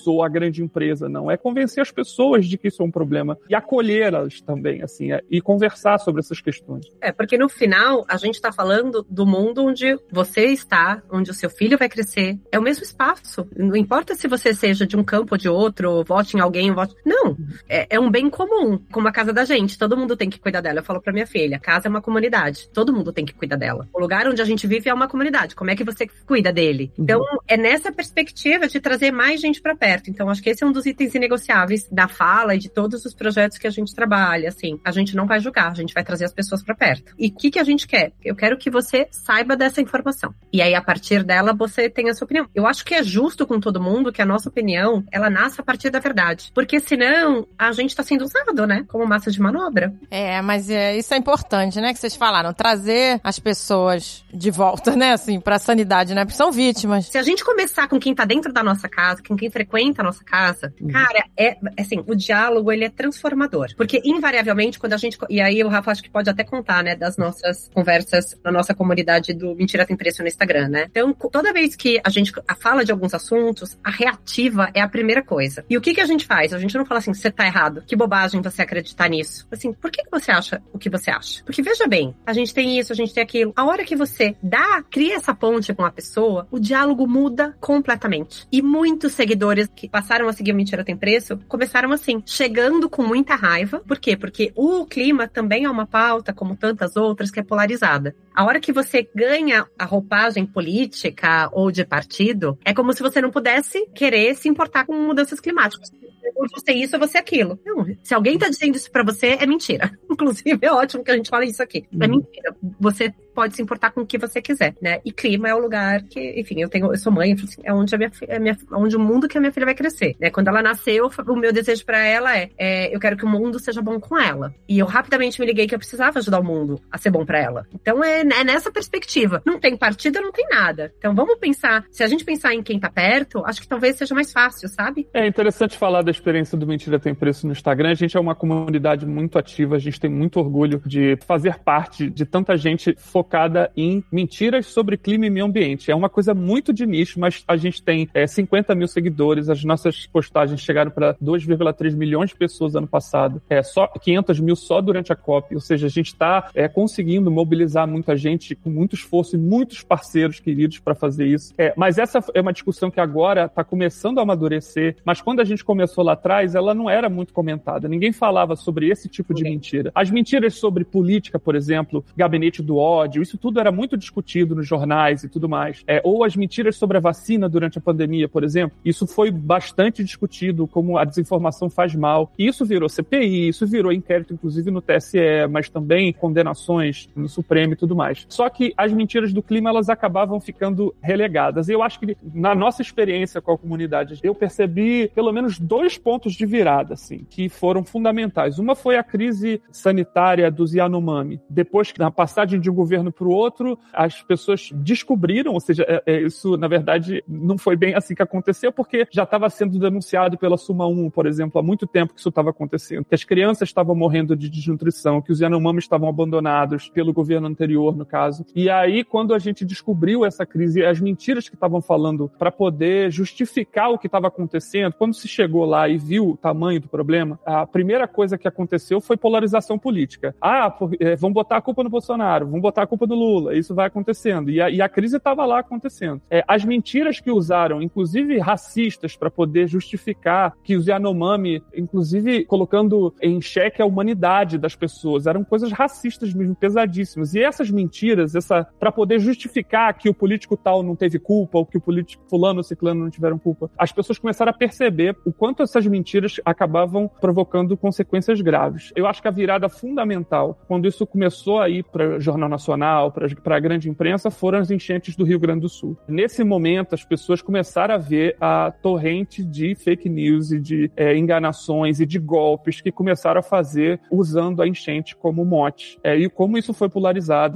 S3: ou a grande empresa, não. É convencer as pessoas de que isso é um problema e acolhê-las também, assim, e conversar sobre essas questões.
S4: Porque no final, a gente tá falando do mundo onde você está, onde o seu filho vai crescer. É o mesmo espaço. Não importa se você seja de um campo ou de outro, vote em alguém, vote... Não. É um bem comum, como a casa da gente. Todo mundo tem que cuidar dela. Eu falo pra minha filha, casa é uma comunidade. Todo mundo tem que cuidar dela. O lugar onde a gente vive é uma comunidade. Como é que você cuida dele? Então, é nessa perspectiva de trazer mais gente pra perto. Então, acho que esse é um dos itens inegociáveis da fala e de todos os projetos que a gente trabalha. Assim, a gente não vai julgar, a gente vai trazer as pessoas pra perto. E o que a gente quer? Eu quero que você saiba dessa informação. E aí, a partir dela, você tem a sua opinião. Eu acho que é justo com todo mundo que a nossa opinião, ela nasce a partir da verdade. Porque senão, a gente tá sendo usado, né? Como massa de manobra.
S1: Mas isso é importante, né? Que vocês falaram. Trazer as pessoas de volta, né? Assim, pra sanidade, né? Porque são vítimas.
S4: Se a gente começar com quem tá dentro da nossa casa, com quem frequenta a nossa casa, cara, assim, o diálogo, ele é transformador. Porque, invariavelmente, quando a gente... E aí, o Rafa acho que pode até contar, né? Das nossas conversas na nossa comunidade do Mentira Tem Preço no Instagram, né? Então, toda vez que a gente fala de alguns assuntos, a reativa é a primeira coisa. E o que a gente faz? A gente não fala assim, você tá errado. Que bobagem você acreditar nisso. Assim, por que você acha o que você acha? Porque, veja bem, a gente tem isso, a gente tem aquilo. A hora que você cria essa ponte com a pessoa, o diálogo muda completamente. E muitos seguidores que passaram a seguir o Mentira Tem Preço, começaram assim, chegando com muita raiva. Por quê? Porque o clima também é uma pauta, como tantas outras, que é polarizada. A hora que você ganha a roupagem política ou de partido, é como se você não pudesse querer se importar com mudanças climáticas. Ou você isso, ou você aquilo. Não, se alguém tá dizendo isso pra você, é mentira. Inclusive, é ótimo que a gente fale isso aqui. É mentira. Você pode se importar com o que você quiser, né? E clima é o lugar que, enfim, eu sou mãe, assim, é onde onde o mundo que a minha filha vai crescer, né? Quando ela nasceu, o meu desejo pra ela eu quero que o mundo seja bom com ela. E eu rapidamente me liguei que eu precisava ajudar o mundo a ser bom pra ela. Então, é nessa perspectiva. Não tem partida, não tem nada. Então, vamos pensar, se a gente pensar em quem tá perto, acho que talvez seja mais fácil, sabe?
S3: É interessante falar da experiência do Mentira Tem Preço no Instagram. A gente é uma comunidade muito ativa, a gente tem muito orgulho de fazer parte de tanta gente focada em mentiras sobre clima e meio ambiente. É uma coisa muito de nicho, mas a gente tem 50 mil seguidores, as nossas postagens chegaram para 2,3 milhões de pessoas ano passado, só 500 mil só durante a COP, ou seja, a gente está conseguindo mobilizar muita gente com muito esforço e muitos parceiros queridos para fazer isso. Mas essa é uma discussão que agora está começando a amadurecer, mas quando a gente começou lá atrás, ela não era muito comentada. Ninguém falava sobre esse tipo de mentira. As mentiras sobre política, por exemplo, gabinete do ódio, isso tudo era muito discutido nos jornais e tudo mais. Ou as mentiras sobre a vacina durante a pandemia, por exemplo, isso foi bastante discutido, como a desinformação faz mal. E isso virou CPI, isso virou inquérito, inclusive no TSE, mas também condenações no Supremo e tudo mais. Só que as mentiras do clima, elas acabavam ficando relegadas. E eu acho que, na nossa experiência com a comunidade, eu percebi pelo menos 2 pontos de virada, assim, que foram fundamentais. Uma foi a crise sanitária dos Yanomami. Depois, na passagem de um governo para o outro, as pessoas descobriram, ou seja, isso, na verdade, não foi bem assim que aconteceu, porque já estava sendo denunciado pela Suma 1, por exemplo, há muito tempo que isso estava acontecendo, que as crianças estavam morrendo de desnutrição, que os Yanomami estavam abandonados pelo governo anterior, no caso. E aí, quando a gente descobriu essa crise, as mentiras que estavam falando para poder justificar o que estava acontecendo, quando se chegou lá e viu o tamanho do problema, a primeira coisa que aconteceu foi polarização política. Vão botar a culpa no Bolsonaro, vão botar a culpa no Lula, isso vai acontecendo. E a crise estava lá acontecendo. As mentiras que usaram, inclusive racistas, para poder justificar que os Yanomami, inclusive colocando em xeque a humanidade das pessoas, eram coisas racistas mesmo, pesadíssimas. E essas mentiras, para poder justificar que o político tal não teve culpa, ou que o político fulano ou ciclano não tiveram culpa, as pessoas começaram a perceber o quanto essas mentiras acabavam provocando consequências graves. Eu acho que a virada fundamental, quando isso começou a ir para o Jornal Nacional, para a grande imprensa, foram as enchentes do Rio Grande do Sul. Nesse momento, as pessoas começaram a ver a torrente de fake news e de enganações e de golpes que começaram a fazer usando a enchente como mote. E como isso foi polarizado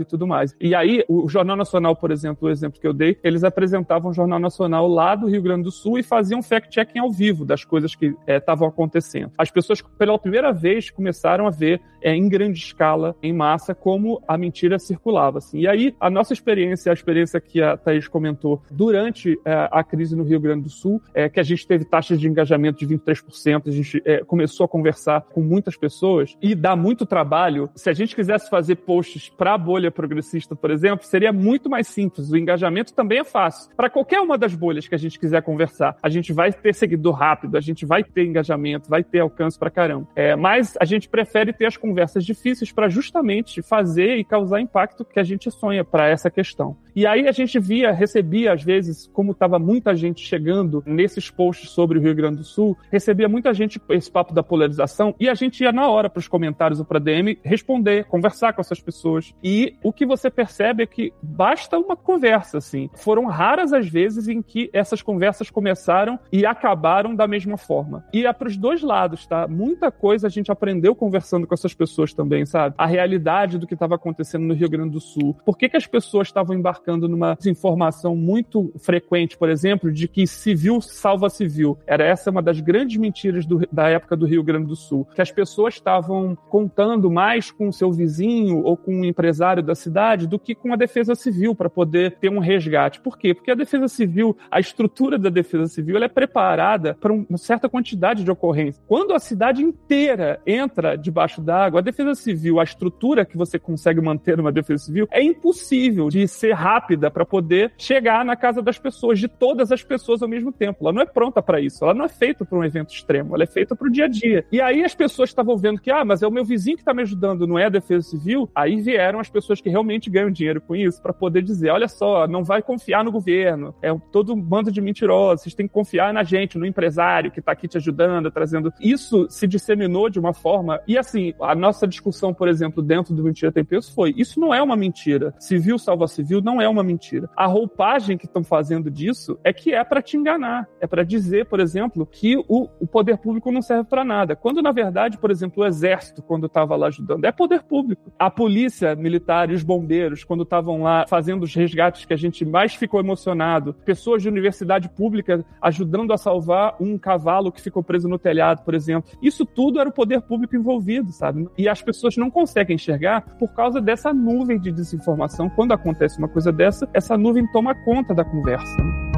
S3: tudo mais. E aí, o Jornal Nacional, por exemplo, o exemplo que eu dei, eles apresentavam o Jornal Nacional lá do Rio Grande do Sul e faziam fact-checking ao vivo das coisas que estavam acontecendo. As pessoas, pela primeira vez, começaram a ver em grande escala, em massa, como a mentira circulava. Assim. E aí, a nossa experiência, a experiência que a Thaís comentou durante a crise no Rio Grande do Sul, que a gente teve taxas de engajamento de 23%, a gente começou a conversar com muitas pessoas e dá muito trabalho. Se a gente quisesse fazer posts para a bolha progressista, por exemplo, seria muito mais simples. O engajamento também é fácil. Para qualquer uma das bolhas que a gente quiser conversar, a gente vai ter seguidor rápido, a gente vai ter engajamento, vai ter alcance pra caramba. Mas a gente prefere ter as conversas difíceis para justamente fazer e causar impacto que a gente sonha para essa questão. E aí a gente recebia às vezes, como estava muita gente chegando nesses posts sobre o Rio Grande do Sul, recebia muita gente esse papo da polarização e a gente ia na hora para os comentários ou para DM responder, conversar com essas pessoas. E o que você percebe é que basta uma conversa, assim. Foram raras as vezes em que essas conversas começaram e acabaram da mesma forma. E é para os dois lados, tá? Muita coisa a gente aprendeu conversando com essas pessoas também, sabe? A realidade do que estava acontecendo no Rio Grande do Sul. Por que as pessoas estavam embarcando numa desinformação muito frequente, por exemplo, de que civil salva civil? Essa uma das grandes mentiras da época do Rio Grande do Sul. Que as pessoas estavam contando mais com o seu vizinho ou com um empresário da cidade do que com a defesa civil para poder ter um resgate. Por quê? Porque a defesa civil, a estrutura da defesa civil, ela é preparada para uma certa quantidade de ocorrências. Quando a cidade inteira entra debaixo d'água, a defesa civil, a estrutura que você consegue manter numa defesa civil, é impossível de ser rápida para poder chegar na casa das pessoas, de todas as pessoas ao mesmo tempo. Ela não é pronta para isso. Ela não é feita para um evento extremo. Ela é feita para o dia a dia. E aí as pessoas estavam vendo que, mas é o meu vizinho que está me ajudando, não é a defesa civil. Aí vieram as pessoas que realmente ganham dinheiro com isso para poder dizer, olha só, não vai confiar no governo. É todo um bando de mentirosos. Vocês têm que confiar na gente, no empresário que está aqui te ajudando, trazendo... Isso se disseminou de uma forma... E assim, a nossa discussão, por exemplo, dentro do Mentira Tem Peso foi, isso não é uma mentira. Civil salva civil não é uma mentira. A roupagem que estão fazendo disso é que é para te enganar. É para dizer, por exemplo, que o poder público não serve para nada. Quando, na verdade, por exemplo, o exército, quando estava lá ajudando, é poder público. A polícia militar e os bombeiros, quando estavam lá fazendo os resgates que a gente mais ficou emocionado, pessoas de universidade pública ajudando a salvar um cavalo que ficou preso no telhado, por exemplo. Isso tudo era o poder público envolvido, sabe? E as pessoas não conseguem enxergar por causa dessa nuvem de desinformação. Quando acontece uma coisa dessa, essa nuvem toma conta da conversa.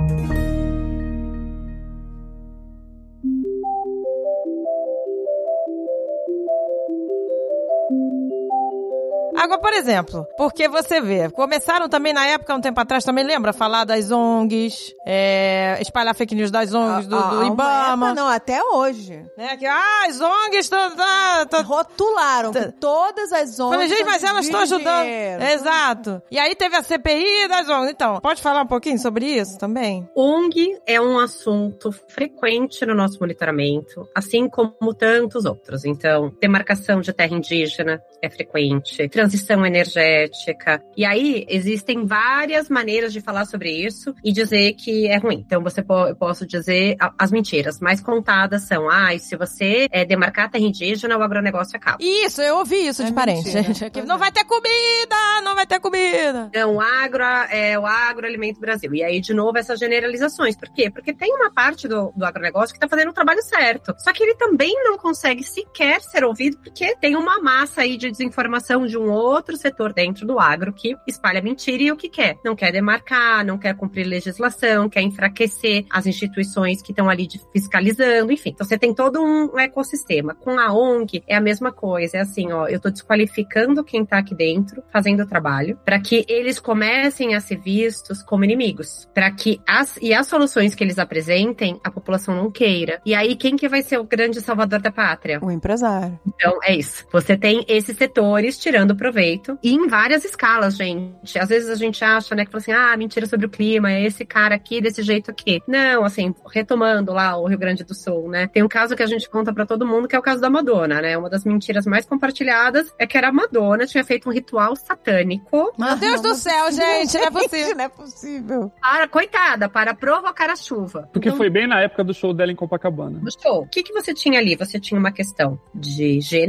S1: Agora, por exemplo, porque você vê, começaram também na época, um tempo atrás, também lembra? Falar das ONGs, espalhar fake news das ONGs, do Ibama.
S2: Época, não, até hoje.
S1: Que, as ONGs...
S2: Rotularam que todas as ONGs...
S1: Falei, gente, mas elas estão ajudando.
S2: Dinheiro.
S1: Exato. E aí teve a CPI das ONGs. Então, pode falar um pouquinho sobre isso também?
S4: ONG é um assunto frequente no nosso monitoramento, assim como tantos outros. Então, demarcação de terra indígena é frequente, transição energética. E aí, existem várias maneiras de falar sobre isso e dizer que é ruim. Então, eu posso dizer as mentiras mais contadas são, se você demarcar a terra indígena, o agronegócio acaba.
S1: Isso, eu ouvi isso de parente. Que não vai ter comida, não vai ter comida.
S4: Então, o agroalimento Brasil. E aí, de novo, essas generalizações. Por quê? Porque tem uma parte do agronegócio que tá fazendo o trabalho certo. Só que ele também não consegue sequer ser ouvido porque tem uma massa aí de desinformação de um outro setor dentro do agro que espalha mentira e o que quer. Não quer demarcar, não quer cumprir legislação, quer enfraquecer as instituições que estão ali fiscalizando, enfim. Então você tem todo um ecossistema. Com a ONG é a mesma coisa, é assim, eu tô desqualificando quem tá aqui dentro, fazendo o trabalho, para que eles comecem a ser vistos como inimigos, para que as soluções que eles apresentem, a população não queira. E aí, quem que vai ser o grande salvador da pátria?
S2: O empresário.
S4: Então, é isso. Você tem esses setores tirando proveito e em várias escalas, gente. Às vezes a gente acha, né, que fala assim, mentira sobre o clima, é esse cara aqui, desse jeito aqui. Não, assim, retomando lá o Rio Grande do Sul, né? Tem um caso que a gente conta pra todo mundo, que é o caso da Madonna, né? Uma das mentiras mais compartilhadas é que era a Madonna, tinha feito um ritual satânico.
S1: Meu Deus do céu, gente, não é possível.
S2: Não é possível.
S4: Coitada, para provocar a chuva.
S3: Porque então, foi bem na época do show dela em Copacabana.
S4: Do show. O que você tinha ali? Você tinha uma questão de gênero,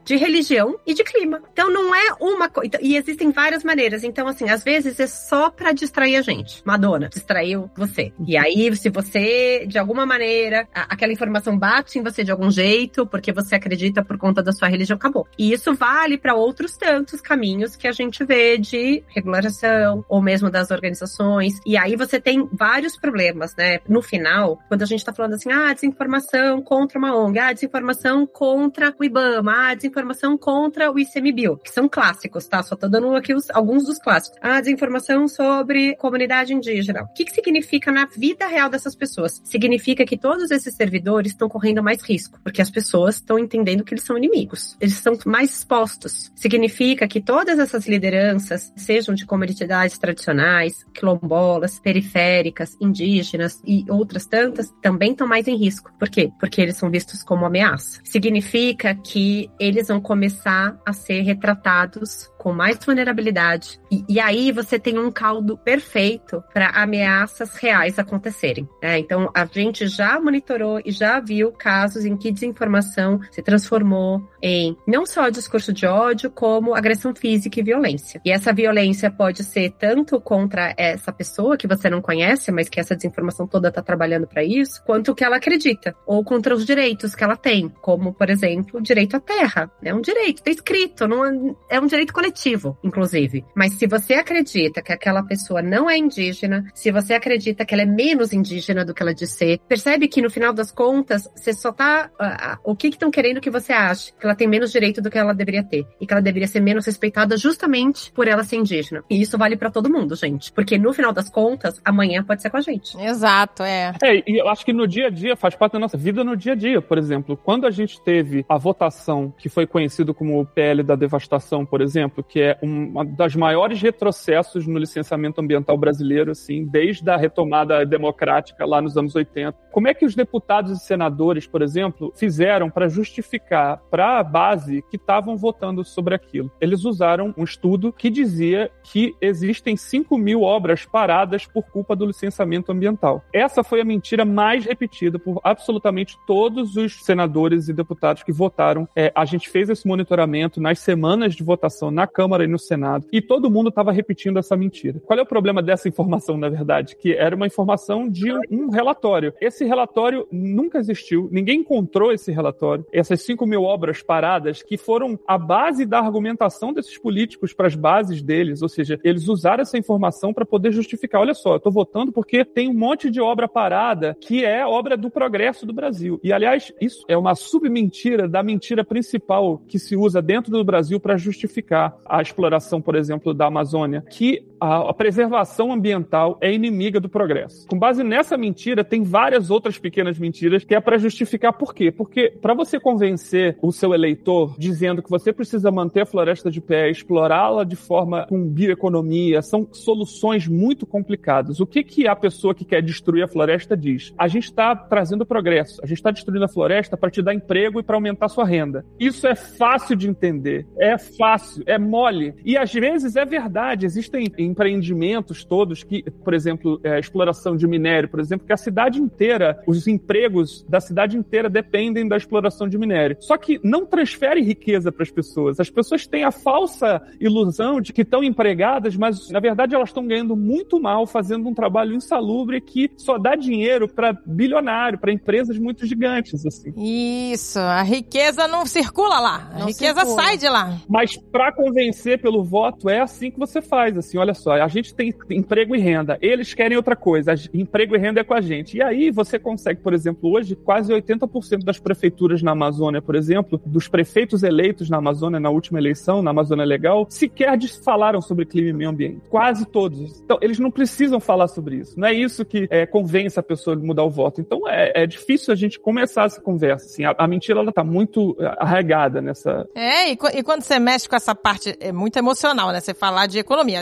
S4: de religião e de clima. Então não é uma coisa. E existem várias maneiras. Então, assim, às vezes é só pra distrair a gente. Madonna distraiu você. E aí, se você, de alguma maneira, aquela informação bate em você de algum jeito, porque você acredita por conta da sua religião, acabou. E isso vale pra outros tantos caminhos que a gente vê de regularização, ou mesmo das organizações. E aí você tem vários problemas, né? No final, quando a gente tá falando assim, desinformação contra uma ONG, desinformação contra o IBAMA, desinformação contra o ICMBio, que são clássicos, tá? Só tô dando aqui alguns dos clássicos. Desinformação sobre comunidade indígena. O que significa na vida real dessas pessoas? Significa que todos esses servidores estão correndo mais risco, porque as pessoas estão entendendo que eles são inimigos. Eles estão mais expostos. Significa que todas essas lideranças, sejam de comunidades tradicionais, quilombolas, periféricas, indígenas e outras tantas, também estão mais em risco. Por quê? Porque eles são vistos como ameaça. Significa que eles vão começar a ser retratados com mais vulnerabilidade. E aí você tem um caldo perfeito para ameaças reais acontecerem. Então, a gente já monitorou e já viu casos em que desinformação se transformou em não só discurso de ódio, como agressão física e violência. E essa violência pode ser tanto contra essa pessoa que você não conhece, mas que essa desinformação toda tá trabalhando para isso, quanto o que ela acredita, ou contra os direitos que ela tem, como, por exemplo, o direito à terra. É um direito, tá escrito, não é um direito coletivo, inclusive. Mas se você acredita que aquela pessoa não é indígena, se você acredita que ela é menos indígena do que ela diz ser, percebe que no final das contas, você só tá... o que estão querendo que você ache? Que ela tem menos direito do que ela deveria ter. E que ela deveria ser menos respeitada justamente por ela ser indígena. E isso vale pra todo mundo, gente. Porque no final das contas, amanhã pode ser com a gente.
S1: Exato, é.
S3: E eu acho que no dia a dia, faz parte da nossa vida no dia a dia. Por exemplo, quando a gente teve a votação que foi conhecido como o PL da devastação, por exemplo, que é uma das maiores retrocessos no licenciamento ambiental brasileiro, assim, desde a retomada democrática lá nos anos 80. Como é que os deputados e senadores, por exemplo, fizeram para justificar para a base que estavam votando sobre aquilo? Eles usaram um estudo que dizia que existem 5.000 obras paradas por culpa do licenciamento ambiental. Essa foi a mentira mais repetida por absolutamente todos os senadores e deputados que votaram. A gente fez esse monitoramento nas semanas de votação na Câmara e no Senado, e todo mundo estava repetindo essa mentira. Qual é o problema dessa informação, na verdade? Que era uma informação de um relatório. Esse relatório nunca existiu, ninguém encontrou esse relatório. Essas 5.000 obras paradas que foram a base da argumentação desses políticos para as bases deles, ou seja, eles usaram essa informação para poder justificar. Olha só, eu estou votando porque tem um monte de obra parada que é obra do progresso do Brasil. E, aliás, isso é uma submentira da mentira principal que se usa dentro do Brasil para justificar a exploração, por exemplo, da Amazônia, que a preservação ambiental é inimiga do progresso. Com base nessa mentira, tem várias outras pequenas mentiras que é para justificar por quê? Porque para você convencer o seu eleitor dizendo que você precisa manter a floresta de pé, explorá-la de forma com bioeconomia, são soluções muito complicadas. O que a pessoa que quer destruir a floresta diz? A gente está trazendo progresso, a gente está destruindo a floresta para te dar emprego e para aumentar sua renda. Isso é fácil de entender, é fácil, é mole. E às vezes é verdade, existem empreendimentos todos que, por exemplo, exploração de minério, por exemplo, que a cidade inteira, os empregos da cidade inteira dependem da exploração de minério. Só que não transfere riqueza para as pessoas. As pessoas têm a falsa ilusão de que estão empregadas, mas na verdade elas estão ganhando muito mal, fazendo um trabalho insalubre que só dá dinheiro para bilionário, para empresas muito gigantes, assim.
S1: Isso, a riqueza não circula lá, a riqueza sai de lá.
S3: Mas para convencer pelo voto, é assim que você faz, assim, olha só, a gente tem emprego e renda, eles querem outra coisa, emprego e renda é com a gente. E aí você consegue, por exemplo, hoje, quase 80% das prefeituras na Amazônia, por exemplo, dos prefeitos eleitos na Amazônia na última eleição, na Amazônia Legal, sequer falaram sobre clima e meio ambiente. Quase todos. Então, eles não precisam falar sobre isso. Não é isso que convence a pessoa a mudar o voto. Então, é difícil a gente começar essa conversa. Assim, a mentira, ela tá muito arraigada nessa...
S1: E quando você mexe com essa parte, é muito emocional, né? Você falar de economia. E sempre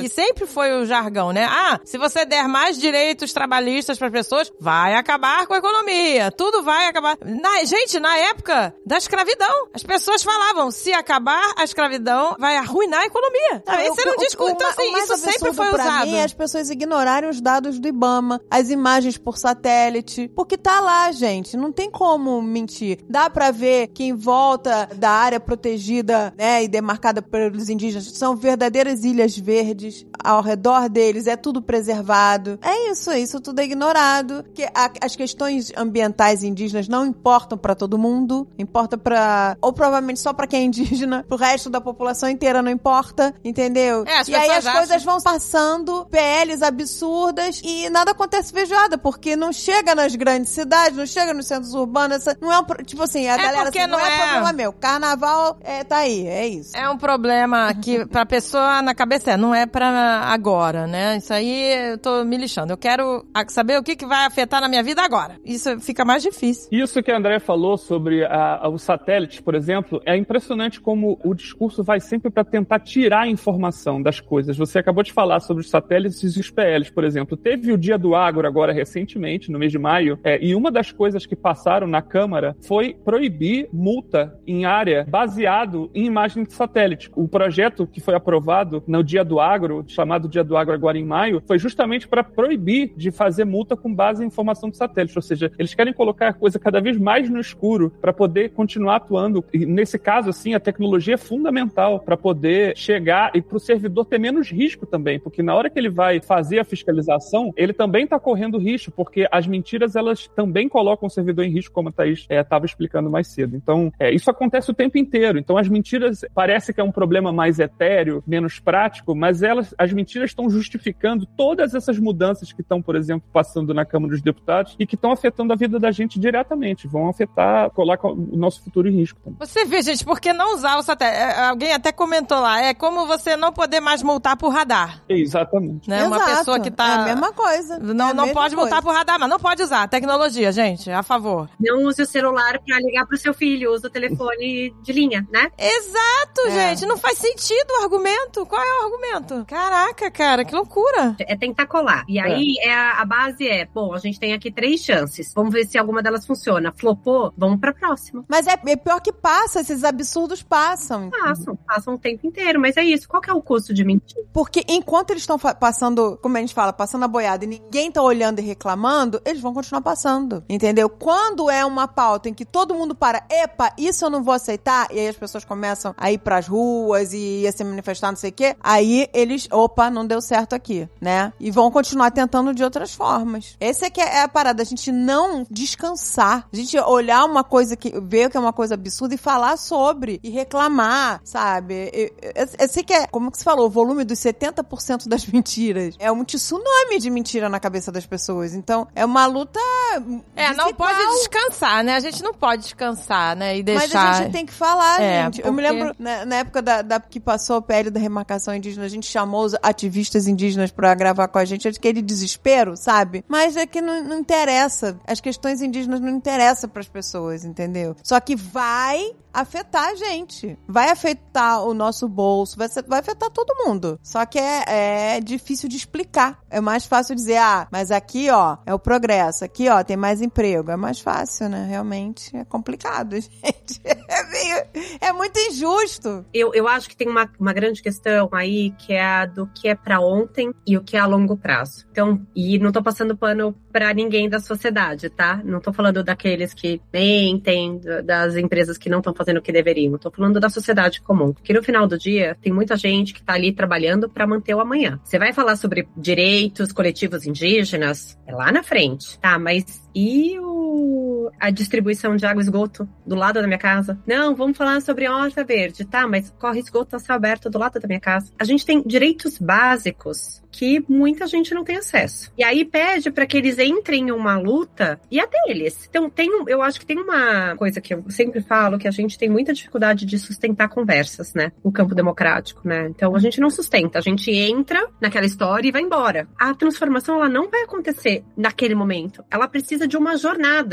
S1: foi o jargão, né? Se você der mais direitos trabalhistas para as pessoas, vai acabar com a economia. Tudo vai acabar. Gente, na época da escravidão, as pessoas falavam, se acabar a escravidão, vai arruinar a economia. Esse era um discurso. Então, assim, isso sempre foi usado.
S2: Mim, as pessoas ignorarem os dados do IBAMA, as imagens por satélite, porque tá lá, gente. Não tem como mentir. Dá pra ver que em volta da área protegida, né, e demarcada pelos indígenas, são verdadeiras ilhas verdes. Ao redor deles é tudo preservado. É isso tudo é ignorado. Que as questões ambientais indígenas não importam pra todo mundo. Importa ou provavelmente só pra quem é indígena. Pro resto da população inteira não importa. Entendeu?
S1: E aí as
S2: coisas vão passando, PLs absurdas, e nada acontece feijoada, porque não chega nas grandes cidades, não chega nos centros urbanos. Não é tipo assim, a galera assim, não é problema meu. Carnaval tá aí, é isso.
S1: É um problema que pra pessoa na cabeça não é pra agora, né? Isso aí eu tô me lixando. Eu quero saber o que vai afetar na minha vida agora. Isso fica mais difícil.
S3: Isso que a André falou sobre os satélites, por exemplo, é impressionante como o discurso vai sempre pra tentar tirar a informação das coisas. Você acabou de falar sobre os satélites e os PLs, por exemplo. Teve o Dia do Agro agora recentemente, no mês de maio, e uma das coisas que passaram na Câmara foi proibir multa em área baseado em imagem de satélite. O projeto que foi aprovado no Dia do Agro, chamado Dia do Agro agora em maio, foi justamente para proibir de fazer multa com base em informação de satélite. Ou seja, eles querem colocar a coisa cada vez mais no escuro para poder continuar atuando. E nesse caso, assim, a tecnologia é fundamental para poder chegar e para o servidor ter menos risco também, porque na hora que ele vai fazer a fiscalização, ele também está correndo risco, porque as mentiras, elas também colocam o servidor em risco, como a Thaís estava explicando mais cedo. Então, isso acontece o tempo inteiro. Então, as mentiras, parece que é um problema mais etéreo, menos prático, mas as mentiras estão justificando todas essas mudanças que estão, por exemplo, passando na Câmara dos Deputados e que estão afetando a vida da gente diretamente, vão afetar, colocar o nosso futuro em risco também.
S1: Você vê, gente, por que não usar o satélite? Alguém até comentou lá, é como você não poder mais multar por radar.
S3: Exatamente.
S1: Né? Uma pessoa que tá...
S2: É a mesma coisa.
S1: Não pode multar por radar, mas não pode usar. A tecnologia, gente, a favor.
S4: Não use o celular pra ligar pro seu filho, use o telefone de linha, né?
S1: Exato, gente. Não faz sentido o argumento. Qual é o argumento? Caraca, cara, que loucura.
S4: É tentar colar. E aí, a base bom, a gente tem aqui 3 chances. Vamos ver se alguma delas funciona. Flopou, vamos pra próxima.
S2: Mas é pior que passa, esses absurdos passam.
S4: Passam o tempo inteiro. Mas é isso, qual que é o custo de mentir?
S2: Porque enquanto eles estão passando, como a gente fala, passando a boiada e ninguém tá olhando e reclamando, eles vão continuar passando, entendeu? Quando é uma pauta em que todo mundo para, epa, isso eu não vou aceitar, e aí as pessoas começam a ir pras ruas e a se manifestar, não sei o quê, aí eles, opa, não deu certo aqui, né? E vão continuar tentando de outras formas. Essa é que é a parada, a gente não descansar, a gente olhar uma coisa, ver que é uma coisa absurda e falar sobre, e reclamar, sabe? Eu sei que como que você falou, o volume dos 70% das mentiras é um tsunami de mentira na cabeça das pessoas, então é uma luta
S1: não pode descansar, né? A gente não pode descansar, né? E deixar...
S2: Mas a gente tem que falar, gente.
S1: Porque...
S2: Eu me lembro, na época que passou o PL da remarcação indígena, a gente chamou os ativistas indígenas pra gravar com a gente, aquele desespero, sabe? Mas é que não interessa. As questões indígenas não interessam pras pessoas, entendeu? Só que vai afetar a gente. Vai afetar o nosso bolso, vai afetar todo mundo. Só que é difícil de explicar. É mais fácil dizer, mas aqui, ó, é o progresso. Aqui, ó, tem mais emprego. É mais fácil, né? Realmente é complicado, gente. É muito injusto.
S4: Eu acho que tem uma grande questão aí, que é a do que é pra ontem e o que é a longo prazo. Então, e não tô passando pano pra ninguém da sociedade, tá? Não tô falando daqueles que mentem, das empresas que não estão fazendo o que deveriam. Tô falando da sociedade comum. Porque no final do dia, tem muita gente que tá ali trabalhando pra manter o amanhã. Você vai falar sobre direitos coletivos indígenas? É lá na frente. Tá, mas e a distribuição de água e esgoto do lado da minha casa? Não, vamos falar sobre horta verde. Tá, mas corre esgoto a céu aberto do lado da minha casa. A gente tem direitos básicos que muita gente não tem acesso. E aí pede para que eles entrem em uma luta, e até eles. Então, eu acho que tem uma coisa que eu sempre falo, que a gente tem muita dificuldade de sustentar conversas, né? No campo democrático, né? Então, a gente não sustenta. A gente entra naquela história e vai embora. A transformação, ela não vai acontecer naquele momento. Ela precisa de uma jornada para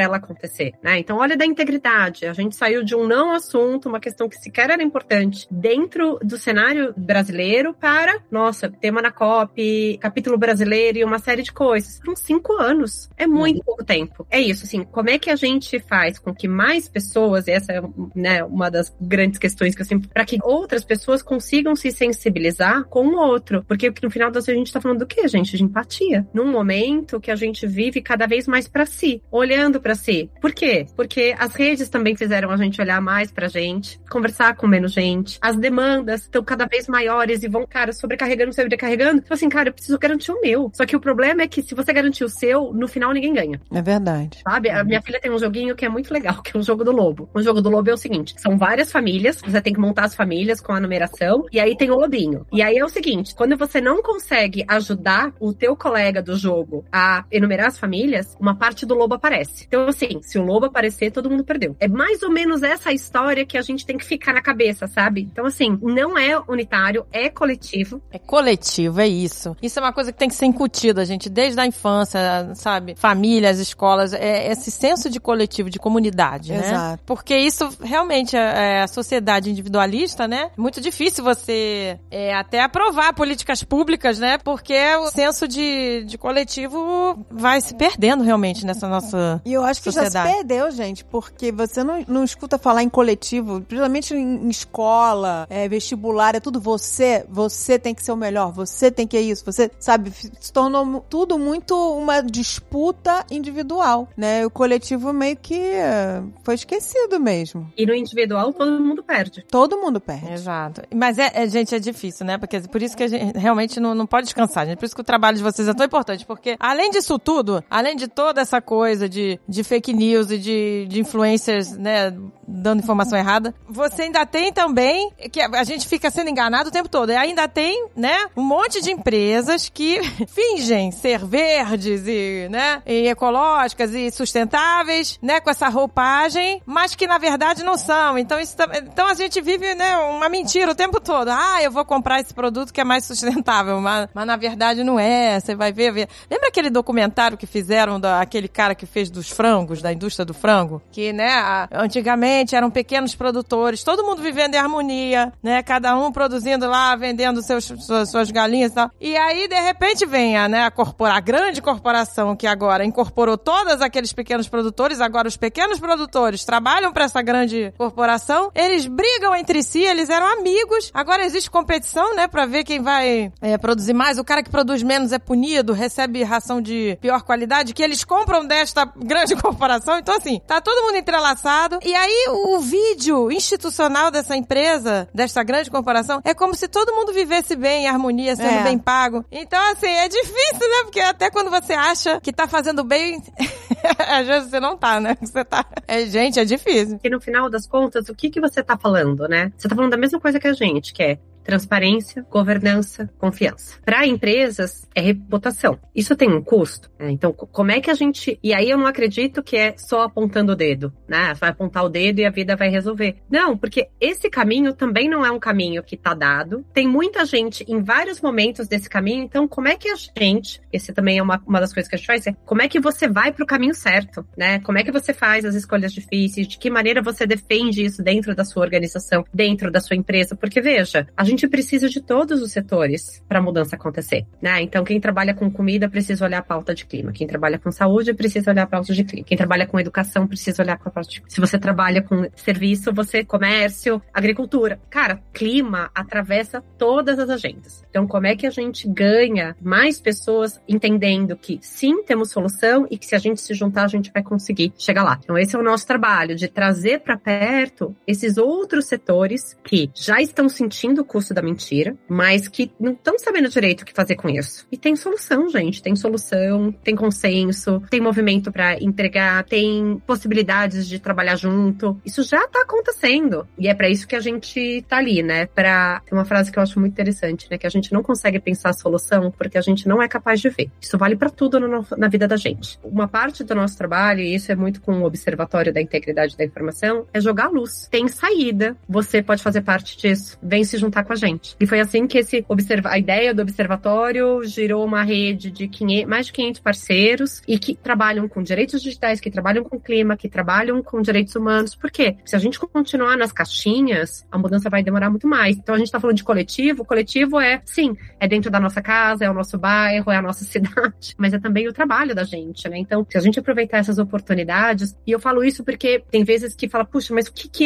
S4: ela acontecer, né? Então, olha da integridade. A gente saiu de um não assunto, uma questão que sequer era importante dentro do cenário brasileiro para, nossa, tema na COP, capítulo brasileiro e uma série de coisas. Foram 5 anos. É muito pouco tempo. É isso, assim, como é que a gente faz com que mais pessoas, e essa é, né, uma das grandes questões que eu sempre... para que outras pessoas consigam se sensibilizar com o outro. Porque no final das vezes a gente tá falando do quê, gente? De empatia. Num momento que a gente vive cada vez mais pra si, olhando pra si. Por quê? Porque as redes também fizeram a gente olhar mais pra gente, conversar com menos gente. As demandas estão cada vez maiores e vão, cara, sobrecarregando. Tipo assim, cara, eu preciso garantir o meu. Só que o problema é que se você garantir o seu, no final ninguém ganha.
S2: É verdade.
S4: Sabe? A minha filha tem um joguinho que é muito legal, que é o jogo do lobo. O jogo do lobo é o seguinte, são várias famílias, você tem que montar as famílias com a numeração, e aí tem o lobinho. E aí é o seguinte, quando você não consegue ajudar o teu colega do jogo a enumerar as famílias, uma parte do lobo aparece. Então, assim, se o lobo aparecer, todo mundo perdeu. É mais ou menos essa história que a gente tem que ficar na cabeça, sabe? Então, assim, não é unitário, é coletivo.
S1: É coletivo, é isso. Isso é uma coisa que tem que ser incutida, gente, desde a infância, sabe? Famílias, escolas, esse senso de coletivo, de comunidade, né?
S2: Exato.
S1: Porque isso realmente é a sociedade individualista, né? É muito difícil você até aprovar políticas públicas, né? Porque o senso de coletivo vai se perdendo realmente nessa nossa
S2: E eu acho que
S1: sociedade.
S2: já se perdeu, gente, porque você não escuta falar em coletivo, principalmente em escola, vestibular, é tudo você tem que ser o melhor, você tem que isso, você, sabe, se tornou tudo muito uma disputa individual, né? O coletivo meio que foi esquecido mesmo.
S4: E no individual, todo mundo perde.
S2: Todo mundo perde.
S1: Exato. Mas, gente, é difícil, né? Porque por isso que a gente realmente não pode descansar, gente. Por isso que o trabalho de vocês é tão importante, porque além disso tudo, além de toda essa coisa de fake news e de influencers, né, dando informação errada, você ainda tem também, que a gente fica sendo enganado o tempo todo, e ainda tem, né, um monte de empresas que fingem ser verdes e, né, e ecológicas e sustentáveis, né, com essa roupagem, mas que na verdade não são. Então a gente vive, né, uma mentira o tempo todo. Ah, eu vou comprar esse produto que é mais sustentável, mas na verdade não é. Você vai ver. Lembra aquele documentário que fizeram daquele cara que fez dos frangos, da indústria do frango? Que, né, antigamente eram pequenos produtores, todo mundo vivendo em harmonia, né, cada um produzindo lá, vendendo suas galinhas e tal. E aí, de repente, vem a grande corporação que agora incorporou todos aqueles pequenos produtores. Agora os pequenos produtores trabalham para essa grande corporação, eles brigam entre si, eles eram amigos. Agora existe competição, né, pra ver quem vai produzir mais. O cara que produz menos é punido, recebe ração de pior qualidade, que eles compram desta grande corporação. Então, assim, tá todo mundo entrelaçado. E aí, o vídeo institucional dessa empresa, desta grande corporação, é como se todo mundo vivesse bem, em harmonia, sendo bem pago. Então, assim, é difícil, né? Porque até quando você acha que tá fazendo bem, às vezes você não tá, né? Você tá... gente, é difícil.
S4: E no final das contas, o que você tá falando, né? Você tá falando da mesma coisa que a gente, que é transparência, governança, confiança. Para empresas, é reputação. Isso tem um custo, né? Então, como é que a gente... E aí eu não acredito que é só apontando o dedo, né? Vai apontar o dedo e a vida vai resolver. Não, porque esse caminho também não é um caminho que tá dado. Tem muita gente em vários momentos desse caminho. Então, como é que a gente... Esse também é uma das coisas que a gente faz, é como é que você vai pro caminho certo, né? Como é que você faz as escolhas difíceis? De que maneira você defende isso dentro da sua organização, dentro da sua empresa? Porque, veja, a gente precisa de todos os setores para a mudança acontecer, né? Então, quem trabalha com comida precisa olhar a pauta de clima. Quem trabalha com saúde precisa olhar a pauta de clima. Quem trabalha com educação precisa olhar para a pauta de clima. Se você trabalha com serviço, comércio, agricultura. Cara, clima atravessa todas as agendas. Então, como é que a gente ganha mais pessoas entendendo que sim, temos solução e que se a gente se juntar, a gente vai conseguir chegar lá. Então, esse é o nosso trabalho, de trazer para perto esses outros setores que já estão sentindo o custo da mentira, mas que não estão sabendo direito o que fazer com isso. E tem solução, gente. Tem solução, tem consenso, tem movimento para entregar, tem possibilidades de trabalhar junto. Isso já tá acontecendo. E é para isso que a gente tá ali, né? Tem uma frase que eu acho muito interessante, né? Que a gente não consegue pensar a solução porque a gente não é capaz de ver. Isso vale para tudo na vida da gente. Uma parte do nosso trabalho, e isso é muito com o Observatório da Integridade da Informação, é jogar luz. Tem saída. Você pode fazer parte disso. Vem se juntar com a gente. E foi assim que a ideia do observatório girou uma rede de mais de 500 parceiros e que trabalham com direitos digitais, que trabalham com clima, que trabalham com direitos humanos. Por quê? Se a gente continuar nas caixinhas, a mudança vai demorar muito mais. Então a gente tá falando de coletivo. O coletivo é dentro da nossa casa, é o nosso bairro, é a nossa cidade, mas é também o trabalho da gente, né? Então, se a gente aproveitar essas oportunidades, e eu falo isso porque tem vezes que fala, puxa, mas o que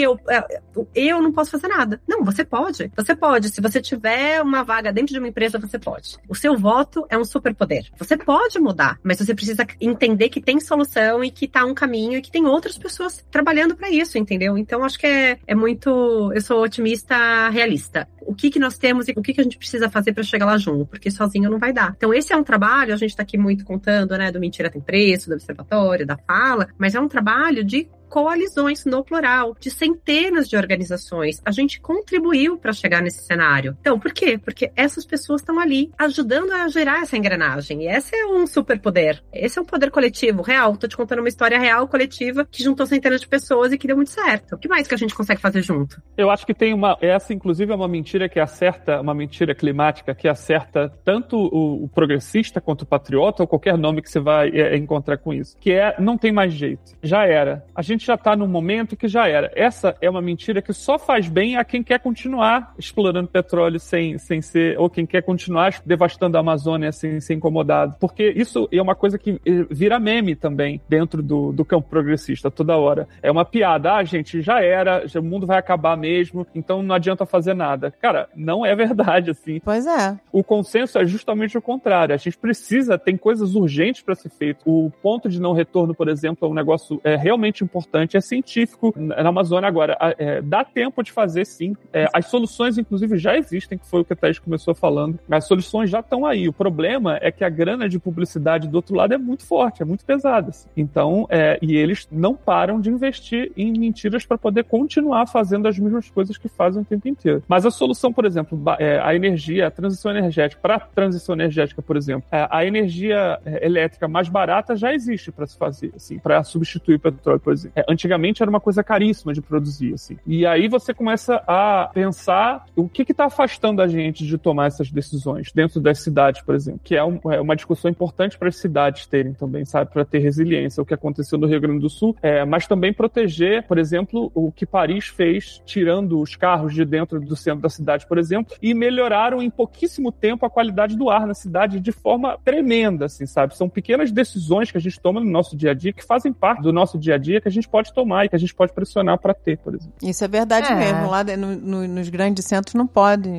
S4: eu não posso fazer nada. Não, você pode. Você pode. Se você tiver uma vaga dentro de uma empresa, você pode. O seu voto é um superpoder. Você pode mudar, mas você precisa entender que tem solução e que tá um caminho e que tem outras pessoas trabalhando pra isso, entendeu? Então, acho que é muito... Eu sou otimista realista. O que nós temos e o que a gente precisa fazer para chegar lá junto, porque sozinho não vai dar. Então esse é um trabalho, a gente tá aqui muito contando, né, do Mentira Tem Preço, do Observatório, da Fala, mas é um trabalho de coalizões no plural, de centenas de organizações. A gente contribuiu para chegar nesse cenário. Então, por quê? Porque essas pessoas estão ali ajudando a gerar essa engrenagem. E esse é um superpoder. Esse é um poder coletivo, real. Tô te contando uma história real, coletiva, que juntou centenas de pessoas e que deu muito certo. O que mais que a gente consegue fazer junto?
S3: Eu acho que tem essa inclusive é uma mentira que acerta, uma mentira climática que acerta tanto o progressista quanto o patriota, ou qualquer nome que você vai encontrar com isso. Que não tem mais jeito. Já era. A gente já está num momento que já era. Essa é uma mentira que só faz bem a quem quer continuar explorando petróleo sem ser, ou quem quer continuar devastando a Amazônia sem ser incomodado. Porque isso é uma coisa que vira meme também dentro do campo progressista toda hora. É uma piada. Gente, já era, o mundo vai acabar mesmo, então não adianta fazer nada. Cara, não é verdade, assim.
S2: Pois é.
S3: O consenso é justamente o contrário. A gente tem coisas urgentes para ser feito. O ponto de não retorno, por exemplo, é um negócio realmente importante, é científico na Amazônia. Agora, dá tempo de fazer, sim. As soluções, inclusive, já existem, que foi o que a Thaís começou falando. As soluções já estão aí. O problema é que a grana de publicidade do outro lado é muito forte, é muito pesada. Assim. Então, e eles não param de investir em mentiras para poder continuar fazendo as mesmas coisas que fazem o tempo inteiro. Mas a solução, por exemplo, a energia, a transição energética, para a transição energética, por exemplo, a energia elétrica mais barata já existe para se fazer, assim, para substituir o petróleo, por exemplo. Antigamente era uma coisa caríssima de produzir, assim. E aí você começa a pensar o que está afastando a gente de tomar essas decisões dentro das cidades, por exemplo, que é uma discussão importante para as cidades terem também, sabe, para ter resiliência, o que aconteceu no Rio Grande do Sul, mas também proteger, por exemplo, o que Paris fez, tirando os carros de dentro do centro da cidade, por exemplo, e melhoraram em pouquíssimo tempo a qualidade do ar na cidade de forma tremenda, assim, sabe? São pequenas decisões que a gente toma no nosso dia a dia, que fazem parte do nosso dia a dia, que a gente pode tomar e que a gente pode pressionar para ter, por exemplo.
S2: Isso é verdade mesmo. Lá nos grandes centros não pode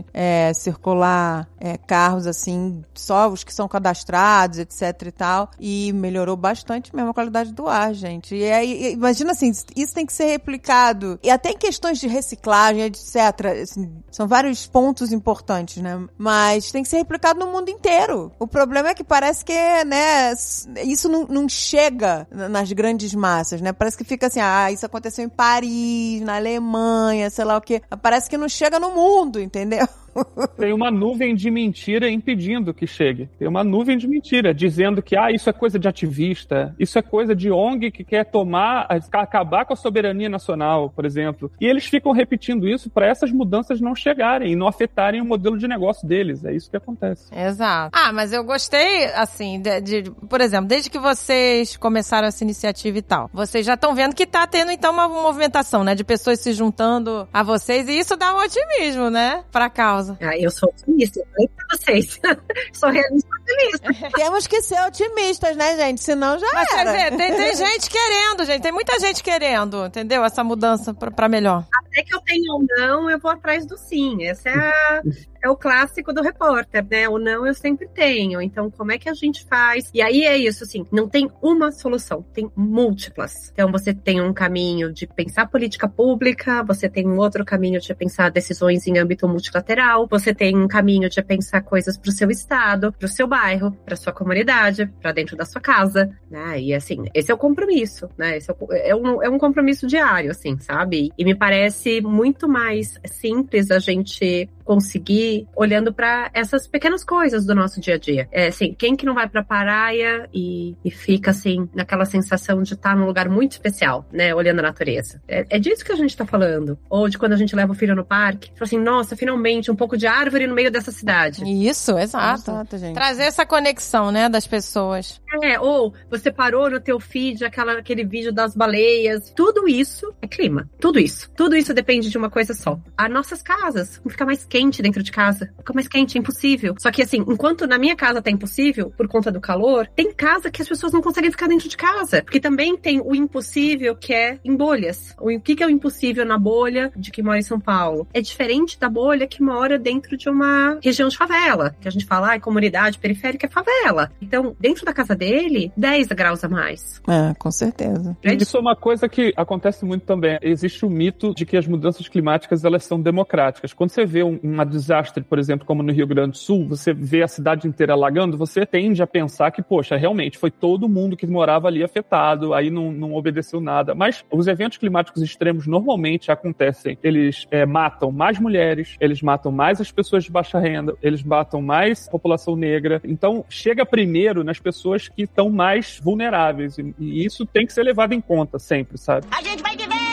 S2: circular carros assim, só os que são cadastrados, etc e tal. E melhorou bastante mesmo a qualidade do ar, gente. E aí, imagina assim, isso tem que ser replicado. E até em questões de reciclagem, etc. Assim, são vários pontos importantes, né? Mas tem que ser replicado no mundo inteiro. O problema é que parece que, né, isso não chega nas grandes massas, né? Parece que fica assim, isso aconteceu em Paris, na Alemanha, sei lá o quê. Parece que não chega no mundo, entendeu?
S3: Tem uma nuvem de mentira impedindo que chegue. Tem uma nuvem de mentira, dizendo que isso é coisa de ativista, isso é coisa de ONG que quer acabar com a soberania nacional, por exemplo. E eles ficam repetindo isso para essas mudanças não chegarem e não afetarem o modelo de negócio deles. É isso que acontece.
S1: Exato. Mas eu gostei, assim, por exemplo, desde que vocês começaram essa iniciativa e tal, vocês já estão vendo que tá tendo, então, uma movimentação, né, de pessoas se juntando a vocês, e isso dá um otimismo, né, pra causa.
S4: Eu sou otimista, eu falei pra vocês. Sou realista otimista.
S2: Temos que ser otimistas, né, gente? Senão já
S1: Mas
S2: era.
S1: Mas tem gente querendo, gente. Tem muita gente querendo, entendeu? Essa mudança pra melhor.
S4: Até que eu tenha ou não, eu vou atrás do sim. Esse é o clássico do repórter, né? O não eu sempre tenho. Então, como é que a gente faz? E aí é isso, assim, não tem uma solução, tem múltiplas. Então, você tem um caminho de pensar política pública, você tem um outro caminho de pensar decisões em âmbito multilateral, você tem um caminho de pensar coisas pro seu estado, pro seu bairro, pra sua comunidade, pra dentro da sua casa, né? E assim, esse é o compromisso, né? Esse é um compromisso diário, assim, sabe? E me parece muito mais simples a gente conseguir olhando pra essas pequenas coisas do nosso dia a dia. Assim, quem que não vai pra praia e fica, assim, naquela sensação de estar num lugar muito especial, né? Olhando a natureza. É disso que a gente tá falando. Ou de quando a gente leva o filho no parque. Fala assim, nossa, finalmente, um pouco de árvore no meio dessa cidade.
S1: Isso, exato.
S2: Gente.
S1: Trazer essa conexão, né, das pessoas.
S4: Ou você parou no teu feed, aquele vídeo das baleias. Tudo isso é clima. Tudo isso depende de uma coisa só. As nossas casas vão ficar mais quente dentro de casa. Fica mais quente, é impossível. Só que assim, enquanto na minha casa tá impossível, por conta do calor, tem casa que as pessoas não conseguem ficar dentro de casa. Porque também tem o impossível que é em bolhas. O que é o impossível na bolha de quem mora em São Paulo? É diferente da bolha que mora dentro de uma região de favela. Que a gente fala, comunidade periférica é favela. Então, dentro da casa dele, 10 graus a mais.
S2: Com certeza.
S3: Isso é uma coisa que acontece muito também. Existe o mito de que as mudanças climáticas, elas são democráticas. Quando você vê um desastre, por exemplo, como no Rio Grande do Sul, você vê a cidade inteira alagando, você tende a pensar que, poxa, realmente foi todo mundo que morava ali afetado, aí não obedeceu nada. Mas os eventos climáticos extremos normalmente acontecem. Eles matam mais mulheres, eles matam mais as pessoas de baixa renda, eles matam mais a população negra. Então, chega primeiro nas pessoas que estão mais vulneráveis. E isso tem que ser levado em conta sempre, sabe?
S5: A gente vai viver!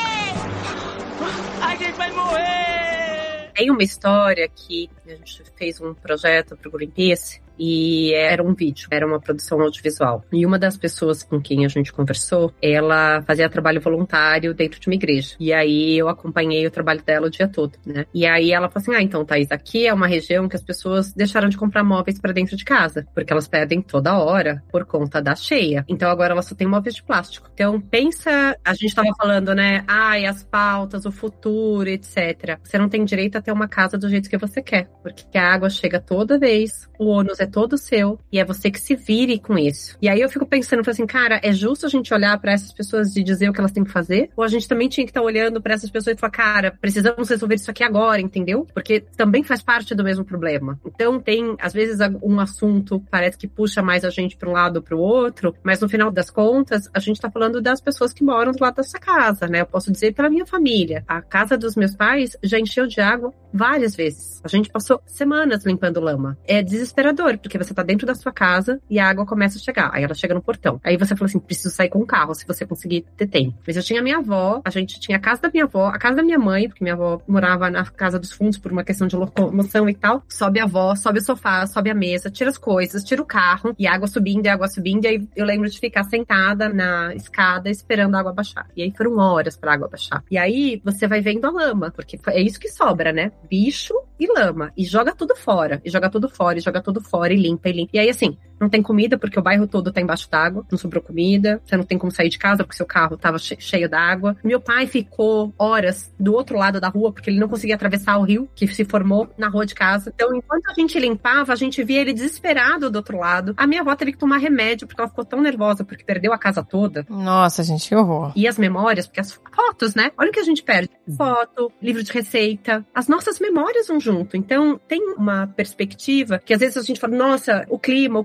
S5: A gente vai morrer!
S4: Tem uma história que a gente fez um projeto pro Greenpeace e era um vídeo, era uma produção audiovisual. E uma das pessoas com quem a gente conversou, ela fazia trabalho voluntário dentro de uma igreja. E aí eu acompanhei o trabalho dela o dia todo, né? E aí ela falou assim, então, Thaís, aqui é uma região que as pessoas deixaram de comprar móveis pra dentro de casa, porque elas perdem toda hora por conta da cheia. Então agora ela só tem móveis de plástico. Então pensa, a gente tava falando, né? As pautas, o futuro, etc. Você não tem direito a ter uma casa do jeito que você quer, porque a água chega toda vez, o ônus é todo seu, e é você que se vire com isso. E aí eu fico pensando, assim, cara, é justo a gente olhar pra essas pessoas e dizer o que elas têm que fazer? Ou a gente também tinha que estar olhando pra essas pessoas e falar, cara, precisamos resolver isso aqui agora, entendeu? Porque também faz parte do mesmo problema. Então tem, às vezes, um assunto parece que puxa mais a gente pra um lado ou pro outro, mas no final das contas, a gente tá falando das pessoas que moram do lado dessa casa, né? Eu posso dizer pela minha família. A casa dos meus pais já encheu de água várias vezes. A gente passou semanas limpando lama. É desesperador, porque você tá dentro da sua casa e a água começa a chegar. Aí ela chega no portão. Aí você fala assim, preciso sair com o carro, se você conseguir ter tempo. Mas eu tinha a minha avó, a gente tinha a casa da minha avó, a casa da minha mãe, porque minha avó morava na casa dos fundos por uma questão de locomoção e tal. Sobe a avó, sobe o sofá, sobe a mesa, tira as coisas, tira o carro, e a água subindo, e aí eu lembro de ficar sentada na escada esperando a água baixar. E aí foram horas pra água baixar. E aí você vai vendo a lama, porque é isso que sobra, né? Bicho e lama. E joga tudo fora, e joga tudo fora, e joga tudo fora, e limpa, e limpa. E aí, assim, não tem comida porque o bairro todo tá embaixo d'água, não sobrou comida, você não tem como sair de casa porque seu carro tava cheio d'água. Meu pai ficou horas do outro lado da rua porque ele não conseguia atravessar o rio que se formou na rua de casa. Então, enquanto a gente limpava, a gente via ele desesperado do outro lado. A minha avó teve que tomar remédio porque ela ficou tão nervosa porque perdeu a casa toda.
S1: Nossa, gente, que horror.
S4: E as memórias, porque as fotos, né? Olha o que a gente perde. Foto, livro de receita, as nossas memórias vão junto. Então, tem uma perspectiva que às vezes a gente fala, nossa, o clima,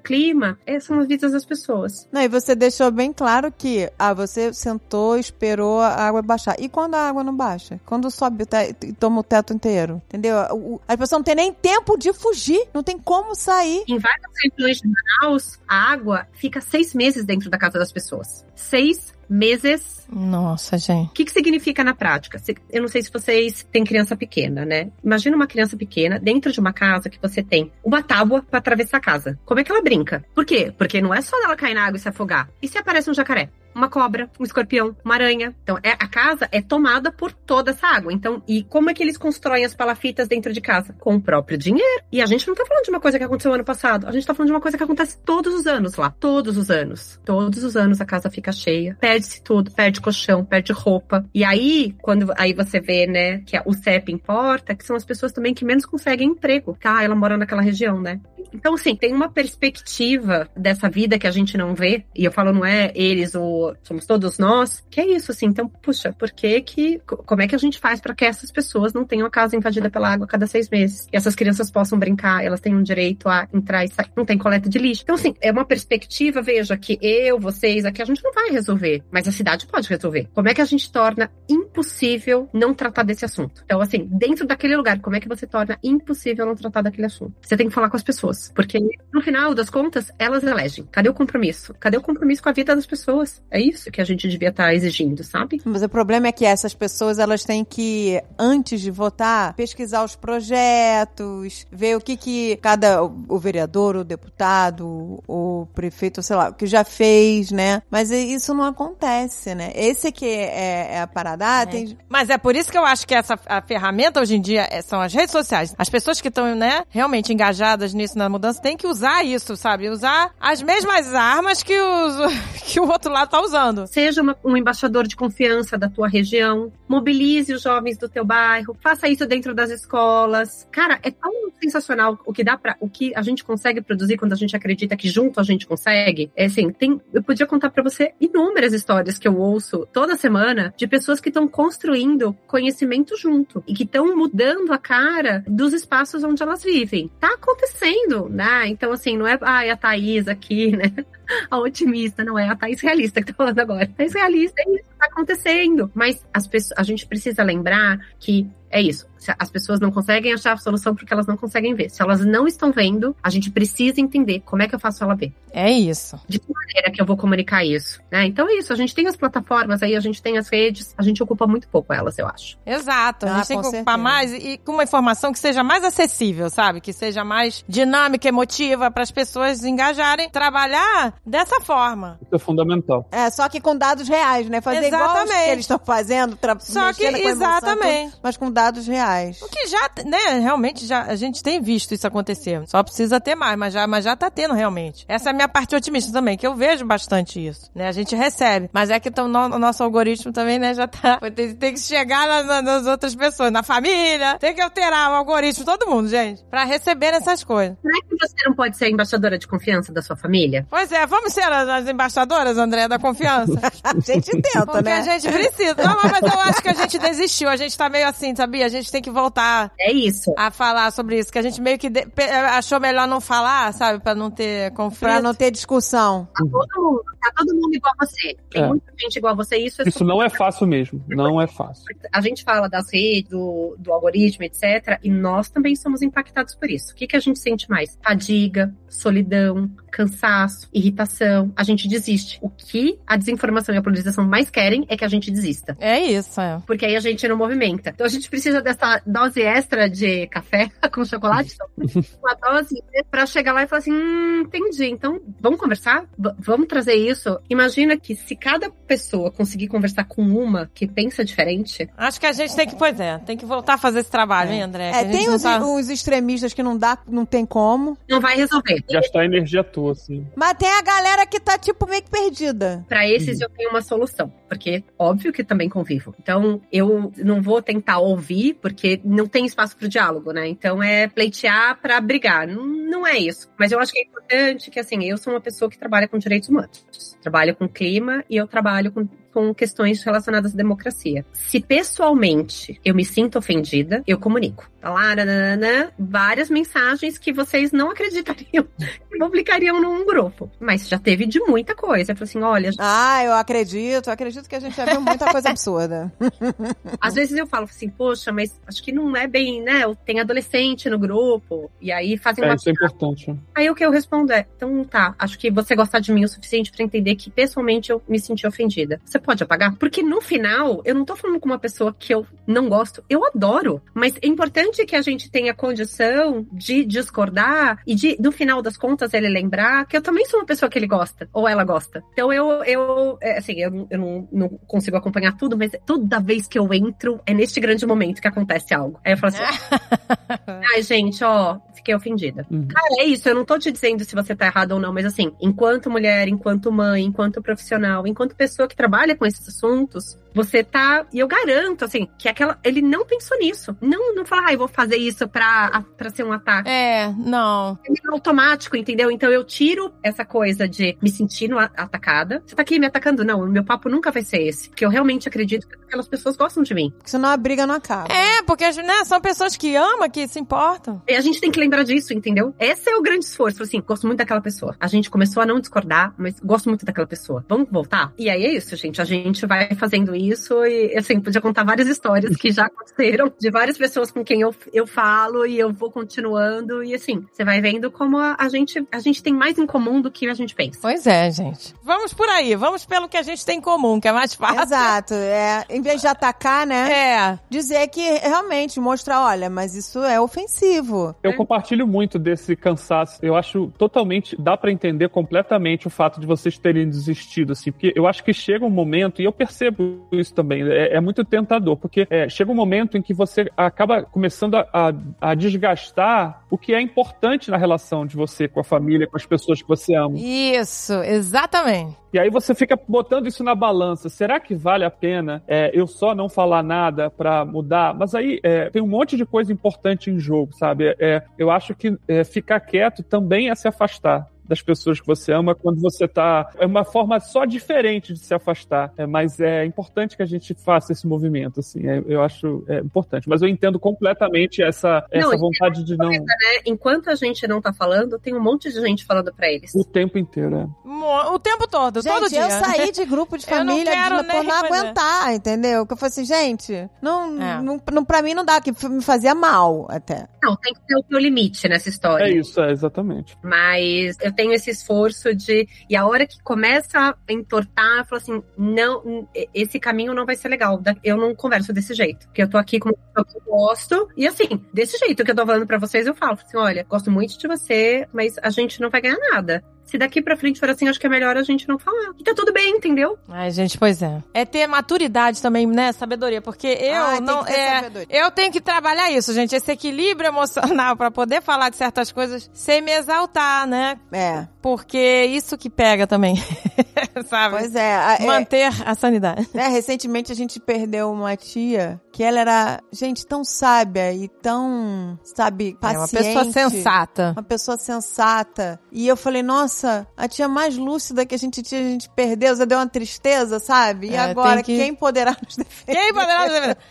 S4: são as vidas das pessoas.
S2: Não, e você deixou bem claro que, você sentou, esperou a água baixar. E quando a água não baixa? Quando sobe e toma o teto inteiro? Entendeu? As pessoas não tem nem tempo de fugir, não tem como sair.
S4: Em várias regiões de Manaus, a água fica 6 meses dentro da casa das pessoas. 6 meses.
S1: Nossa, gente.
S4: O que significa na prática? Eu não sei se vocês têm criança pequena, né? Imagina uma criança pequena dentro de uma casa que você tem uma tábua pra atravessar a casa. Como é que ela brinca? Por quê? Porque não é só ela cair na água e se afogar. E se aparece um jacaré? Uma cobra, um escorpião, uma aranha. Então, a casa é tomada por toda essa água. Então, e como é que eles constroem as palafitas dentro de casa? Com o próprio dinheiro. E a gente não tá falando de uma coisa que aconteceu ano passado. A gente tá falando de uma coisa que acontece todos os anos lá. Todos os anos. Todos os anos a casa fica cheia. Perde-se tudo. Perde colchão, perde roupa. E aí, aí você vê, né, que o CEP importa, que são as pessoas também que menos conseguem emprego. Ela mora naquela região, né? Então, assim, tem uma perspectiva dessa vida que a gente não vê, e eu falo, não é eles ou somos todos nós, que é isso, assim. Então, puxa, como é que a gente faz para que essas pessoas não tenham a casa invadida pela água a cada 6 meses? E essas crianças possam brincar, elas tenham direito a entrar e sair, não tem coleta de lixo. Então, assim, é uma perspectiva, veja, que vocês, aqui a gente não vai resolver, mas a cidade pode resolver. Como é que a gente torna impossível não tratar desse assunto? Então, assim, dentro daquele lugar, como é que você torna impossível não tratar daquele assunto? Você tem que falar com as pessoas, porque no final das contas, elas elegem. Cadê o compromisso? Cadê o compromisso com a vida das pessoas? É isso que a gente devia estar exigindo, sabe?
S2: Mas o problema é que essas pessoas, elas têm que, antes de votar, pesquisar os projetos, ver o que o vereador, o deputado, o prefeito, sei lá, o que já fez, né? Mas isso não acontece, né? Esse que é a parada.
S1: Mas é por isso que eu acho que a ferramenta hoje em dia são as redes sociais. As pessoas que estão, né, realmente engajadas nisso, na mudança, têm que usar isso, sabe? Usar as mesmas armas que o outro lado tá usando.
S4: Seja um embaixador de confiança da tua região, mobilize os jovens do teu bairro, faça isso dentro das escolas. Cara, é tão sensacional o que a gente consegue produzir quando a gente acredita que junto a gente consegue. É assim, eu podia contar pra você inúmeras histórias que eu ouço toda semana de pessoas que estão construindo conhecimento junto e que estão mudando a cara dos espaços onde elas vivem. Tá acontecendo, né? Então, assim, não é a Thaís aqui, né? A otimista, não é a Thaís realista que tá falando agora. A Thaís realista, é isso que tá acontecendo. Mas a gente precisa lembrar que é isso. As pessoas não conseguem achar a solução porque elas não conseguem ver. Se elas não estão vendo, a gente precisa entender como é que eu faço ela ver.
S1: É isso.
S4: De que maneira que eu vou comunicar isso, né? Então é isso. A gente tem as plataformas aí, a gente tem as redes, a gente ocupa muito pouco elas, eu acho.
S1: Exato. A gente tem que ocupar mais e com uma informação que seja mais acessível, sabe? Que seja mais dinâmica, emotiva, para as pessoas engajarem, trabalhar dessa forma.
S3: Isso é fundamental.
S2: Só que com dados reais, né? Fazer igual que eles estão fazendo,
S1: só que exatamente,
S2: mas com dados reais.
S1: O que já, né, realmente a gente tem visto isso acontecer. Só precisa ter mais, mas já tá tendo realmente. Essa é a minha parte otimista também, que eu vejo bastante isso, né? A gente recebe, mas é que o nosso algoritmo também, né, já tá, tem que chegar nas outras pessoas, na família, tem que alterar o algoritmo, todo mundo, gente, pra receber essas coisas.
S4: Será que você não pode ser embaixadora de confiança da sua família?
S1: Pois é, vamos ser as embaixadoras, André, da confiança.
S2: A gente tenta,
S1: porque
S2: né?
S1: A gente precisa. Não, mas eu acho que a gente desistiu, a gente tá meio assim, sabia? A gente tem que voltar
S4: a
S1: falar sobre isso, que a gente meio que achou melhor não falar, sabe? Pra não ter conflito.
S2: Pra não ter discussão.
S4: Tá todo mundo igual a você. Tem muita gente igual a você.
S3: Isso não é fácil mesmo. Não é fácil.
S4: A gente fala das redes, do algoritmo, etc. E nós também somos impactados por isso. O que a gente sente mais? Fadiga, solidão, cansaço, irritação. A gente desiste. O que a desinformação e a polarização mais querem é que a gente desista.
S1: É isso,
S4: Porque aí a gente não movimenta. Então a gente precisa dessa dose extra de café com chocolate, uma dose pra chegar lá e falar assim, entendi, então vamos conversar? Vamos trazer isso? Imagina que se cada pessoa conseguir conversar com uma que pensa diferente...
S1: Acho que a gente tem que voltar a fazer esse trabalho, hein, André?
S2: Tem os extremistas que não tem como.
S4: Não vai resolver.
S3: Gastar energia à toa, assim.
S2: Mas tem a galera que tá, tipo, meio que perdida.
S4: Pra esses eu tenho uma solução, porque óbvio que também convivo. Então, eu não vou tentar ouvir, porque não tem espaço pro diálogo, né? Então, é pleitear pra brigar. Não é isso. Mas eu acho que é importante que, assim, eu sou uma pessoa que trabalha com direitos humanos. Trabalho com clima e eu trabalho com questões relacionadas à democracia. Se pessoalmente eu me sinto ofendida, eu comunico. Tá lá, várias mensagens que vocês não acreditariam que publicariam num grupo. Mas já teve de muita coisa. Eu falei assim, olha...
S2: eu acredito que a gente já viu muita coisa absurda.
S4: Às vezes eu falo assim, poxa, mas acho que não é bem, né? Tem adolescente no grupo, e aí fazem uma...
S3: Isso é importante.
S4: Aí o que eu respondo é, então tá, acho que você gostar de mim o suficiente pra entender que pessoalmente eu me senti ofendida. Você pode apagar? Porque no final, eu não tô falando com uma pessoa que eu não gosto, eu adoro, mas é importante que a gente tenha condição de discordar e de, no final das contas, ele lembrar que eu também sou uma pessoa que ele gosta, ou ela gosta. Então eu não consigo acompanhar tudo, mas toda vez que eu entro, é neste grande momento que acontece algo. Aí eu falo assim, ai gente, fiquei ofendida. Cara, é isso, eu não tô te dizendo se você tá errado ou não, mas assim, enquanto mulher, enquanto mãe, enquanto profissional, enquanto pessoa que trabalha com esses assuntos, você tá... E eu garanto, assim, que ele não pensou nisso. Não fala, eu vou fazer isso pra ser um ataque.
S1: Não.
S4: É automático, entendeu? Então eu tiro essa coisa de me sentindo atacada. Você tá aqui me atacando? Não, o meu papo nunca vai ser esse. Porque eu realmente acredito que aquelas pessoas gostam de mim.
S2: Porque senão a briga não acaba.
S1: Porque são pessoas que amam, que se importam.
S4: E a gente tem que lembrar disso, entendeu? Esse é o grande esforço. Assim, gosto muito daquela pessoa. A gente começou a não discordar, mas gosto muito daquela pessoa. Vamos voltar? E aí é isso, gente. A gente vai fazendo isso e, assim, podia contar várias histórias que já aconteceram de várias pessoas com quem eu falo e eu vou continuando. E, assim, você vai vendo como a gente tem mais em comum do que a gente pensa.
S1: Pois é, gente. Vamos por aí. Vamos pelo que a gente tem em comum, que é mais fácil.
S2: Exato. Em vez de atacar, né? Dizer que realmente mostrar, olha, mas isso é ofensivo.
S3: Eu compartilho muito desse cansaço. Eu acho totalmente, dá pra entender completamente o fato de vocês terem desistido, assim, porque eu acho que chega um momento, e eu percebo isso também, é muito tentador, porque chega um momento em que você acaba começando a desgastar o que é importante na relação de você com a família, com as pessoas que você ama.
S1: Isso, exatamente.
S3: E aí você fica botando isso na balança. Será que vale a pena eu só não falar nada pra mudar? Mas aí tem um monte de coisa importante em jogo, sabe? Eu acho que ficar quieto também é se afastar das pessoas que você ama quando você tá... É uma forma só diferente de se afastar. Mas é importante que a gente faça esse movimento, assim. Eu acho importante. Mas eu entendo completamente essa vontade de não...
S4: Né? Enquanto a gente não tá falando, tem um monte de gente falando pra eles.
S3: O tempo inteiro,
S1: O tempo todo,
S2: gente,
S1: todo dia.
S2: Eu saí de grupo de família por não aguentar, entendeu? Que eu falei assim, gente, não, pra mim não dá, que me fazia mal até.
S4: Não, tem que ter o teu limite nessa história.
S3: É isso, exatamente.
S4: Mas eu tenho esse esforço de... E a hora que começa a entortar, eu falo assim, não, esse caminho não vai ser legal. Eu não converso desse jeito. Porque eu tô aqui com uma pessoa que eu gosto. E assim, desse jeito que eu tô falando pra vocês, eu falo assim, olha, gosto muito de você, mas a gente não vai ganhar nada. Se daqui pra frente for assim, acho que é melhor a gente não falar. E tá tudo bem, entendeu?
S1: Ai, gente, pois é. É ter maturidade também, né? Sabedoria. Porque eu tenho que trabalhar isso, gente. Esse equilíbrio emocional pra poder falar de certas coisas sem me exaltar, né? Porque isso que pega também. Sabe?
S2: Pois é.
S1: Manter a sanidade.
S2: Recentemente a gente perdeu uma tia que ela era, gente, tão sábia e tão, sabe, paciente.
S1: Uma pessoa sensata.
S2: Uma pessoa sensata. E eu falei, nossa, a tia mais lúcida que a gente tinha, a gente perdeu, já deu uma tristeza, sabe? E agora, quem poderá nos defender?
S1: Quem poderá nos defender?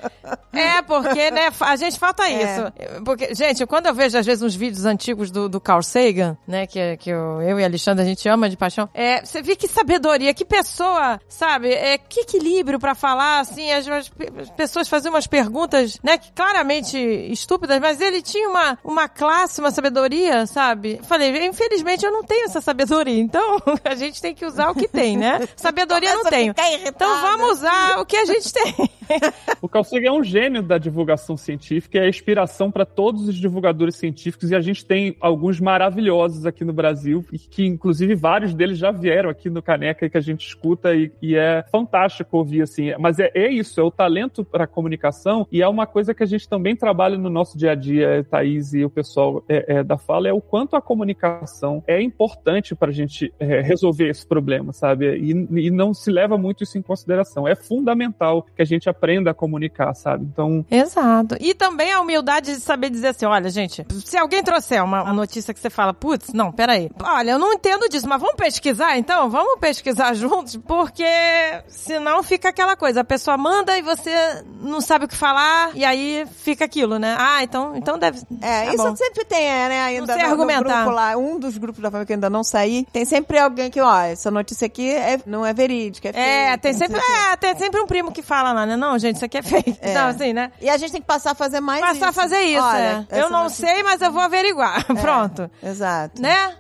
S1: Porque, né, a gente falta isso. Porque, gente, quando eu vejo, às vezes, uns vídeos antigos do Carl Sagan, né, que eu e a Alexandra, a gente ama de paixão, você vê que sabedoria, que pessoa, sabe? Que equilíbrio pra falar, assim, as pessoas faziam umas perguntas, né, que claramente estúpidas, mas ele tinha uma classe, uma sabedoria, sabe? Falei, infelizmente eu não tenho essa sabedoria, então a gente tem que usar o que tem, né? Sabedoria não tenho. Então vamos usar o que a gente tem.
S3: O Carl Sagan é um gênio da divulgação científica e é inspiração para todos os divulgadores científicos, e a gente tem alguns maravilhosos aqui no Brasil, que inclusive vários deles já vieram aqui no Caneca e que a gente escuta e é fantástico ouvir, assim. Mas é isso, é o talento para comunicação, e é uma coisa que a gente também trabalha no nosso dia a dia, Thaís e o pessoal da Fala, é o quanto a comunicação é importante pra gente resolver esse problema, sabe? E não se leva muito isso em consideração. É fundamental que a gente aprenda a comunicar, sabe? Então...
S1: Exato. E também a humildade de saber dizer assim, olha, gente, se alguém trouxer uma notícia que você fala, putz, não, peraí, olha, eu não entendo disso, mas vamos pesquisar então? Vamos pesquisar juntos? Porque senão fica aquela coisa, a pessoa manda e você não sabe o que falar, e aí fica aquilo, né? Então deve...
S2: tá isso bom. Sempre tem, né? Ainda
S1: no
S2: grupo lá, um dos grupos da família que ainda não saí, tem sempre alguém que, ó, essa notícia aqui não é verídica, é fake.
S1: Tem sempre um primo que fala lá, né? Não, gente, isso aqui é fake. Então, assim, né?
S2: E a gente tem que passar a fazer mais isso.
S1: Passar a fazer isso, olha, eu não sei, mas eu vou averiguar. Pronto.
S2: Exato.
S1: Né?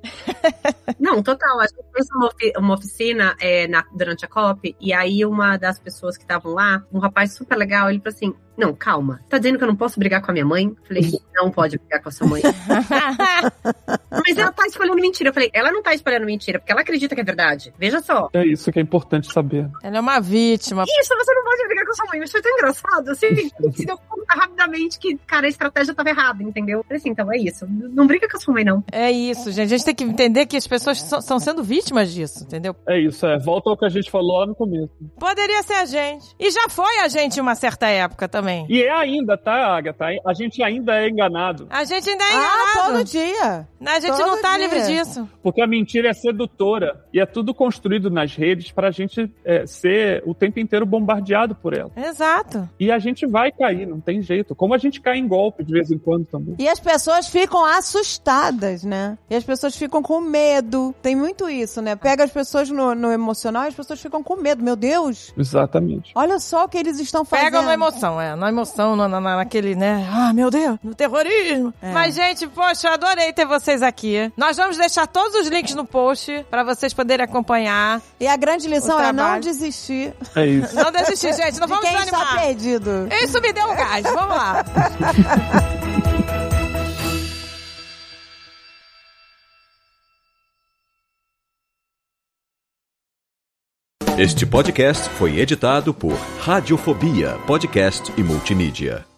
S4: Não, total. A gente fez uma oficina durante a COP, e aí uma das pessoas que estavam lá, um rapaz super legal, ele falou assim, não, calma, tá dizendo que eu não posso brigar com a minha mãe? Eu falei, não pode brigar com a sua mãe. Mas ela tá espalhando mentira. Eu falei, ela não tá espalhando mentira, porque ela acredita que é verdade. Veja só.
S3: É isso que é importante saber.
S1: Ela é uma vítima.
S4: Isso, você não pode brigar com a sua mãe. Isso foi tão engraçado, assim. Se deu como rapidamente que, cara, a estratégia tava errada, entendeu? Falei assim, então é isso. Não briga com a sua mãe, não.
S1: É isso, gente. A gente tem que entender que as pessoas estão sendo vítimas disso, entendeu?
S3: É isso, volta ao que a gente falou lá no começo.
S1: Poderia ser a gente. E já foi a gente em uma certa época também.
S3: E é ainda, tá, Agatha? A gente ainda é enganado.
S1: A gente ainda é enganado.
S2: Todo dia.
S1: A gente
S2: todo
S1: não tá
S2: dia.
S1: livre disso.
S3: Porque a mentira é sedutora. E é tudo construído nas redes pra gente ser o tempo inteiro bombardeado por ela.
S1: Exato.
S3: E a gente vai cair, não tem jeito. Como a gente cai em golpe de vez em quando também.
S2: E as pessoas ficam assustadas, né? E as pessoas ficam com medo. Tem muito isso, né? Pega as pessoas no emocional e as pessoas ficam com medo. Meu Deus!
S3: Exatamente.
S2: Olha só o que eles estão fazendo.
S1: Pegam na emoção, na emoção, naquele, né? Ah, meu Deus, no terrorismo. É. Mas, gente, poxa, eu adorei ter vocês aqui. Nós vamos deixar todos os links no post pra vocês poderem acompanhar.
S2: E a grande lição é não desistir.
S3: É isso.
S1: Não desistir, gente. Não vamos
S2: quem
S1: desanimar.
S2: está perdido.
S1: Isso me deu um gás. Vamos lá.
S6: Este podcast foi editado por Radiofobia, podcast e multimídia.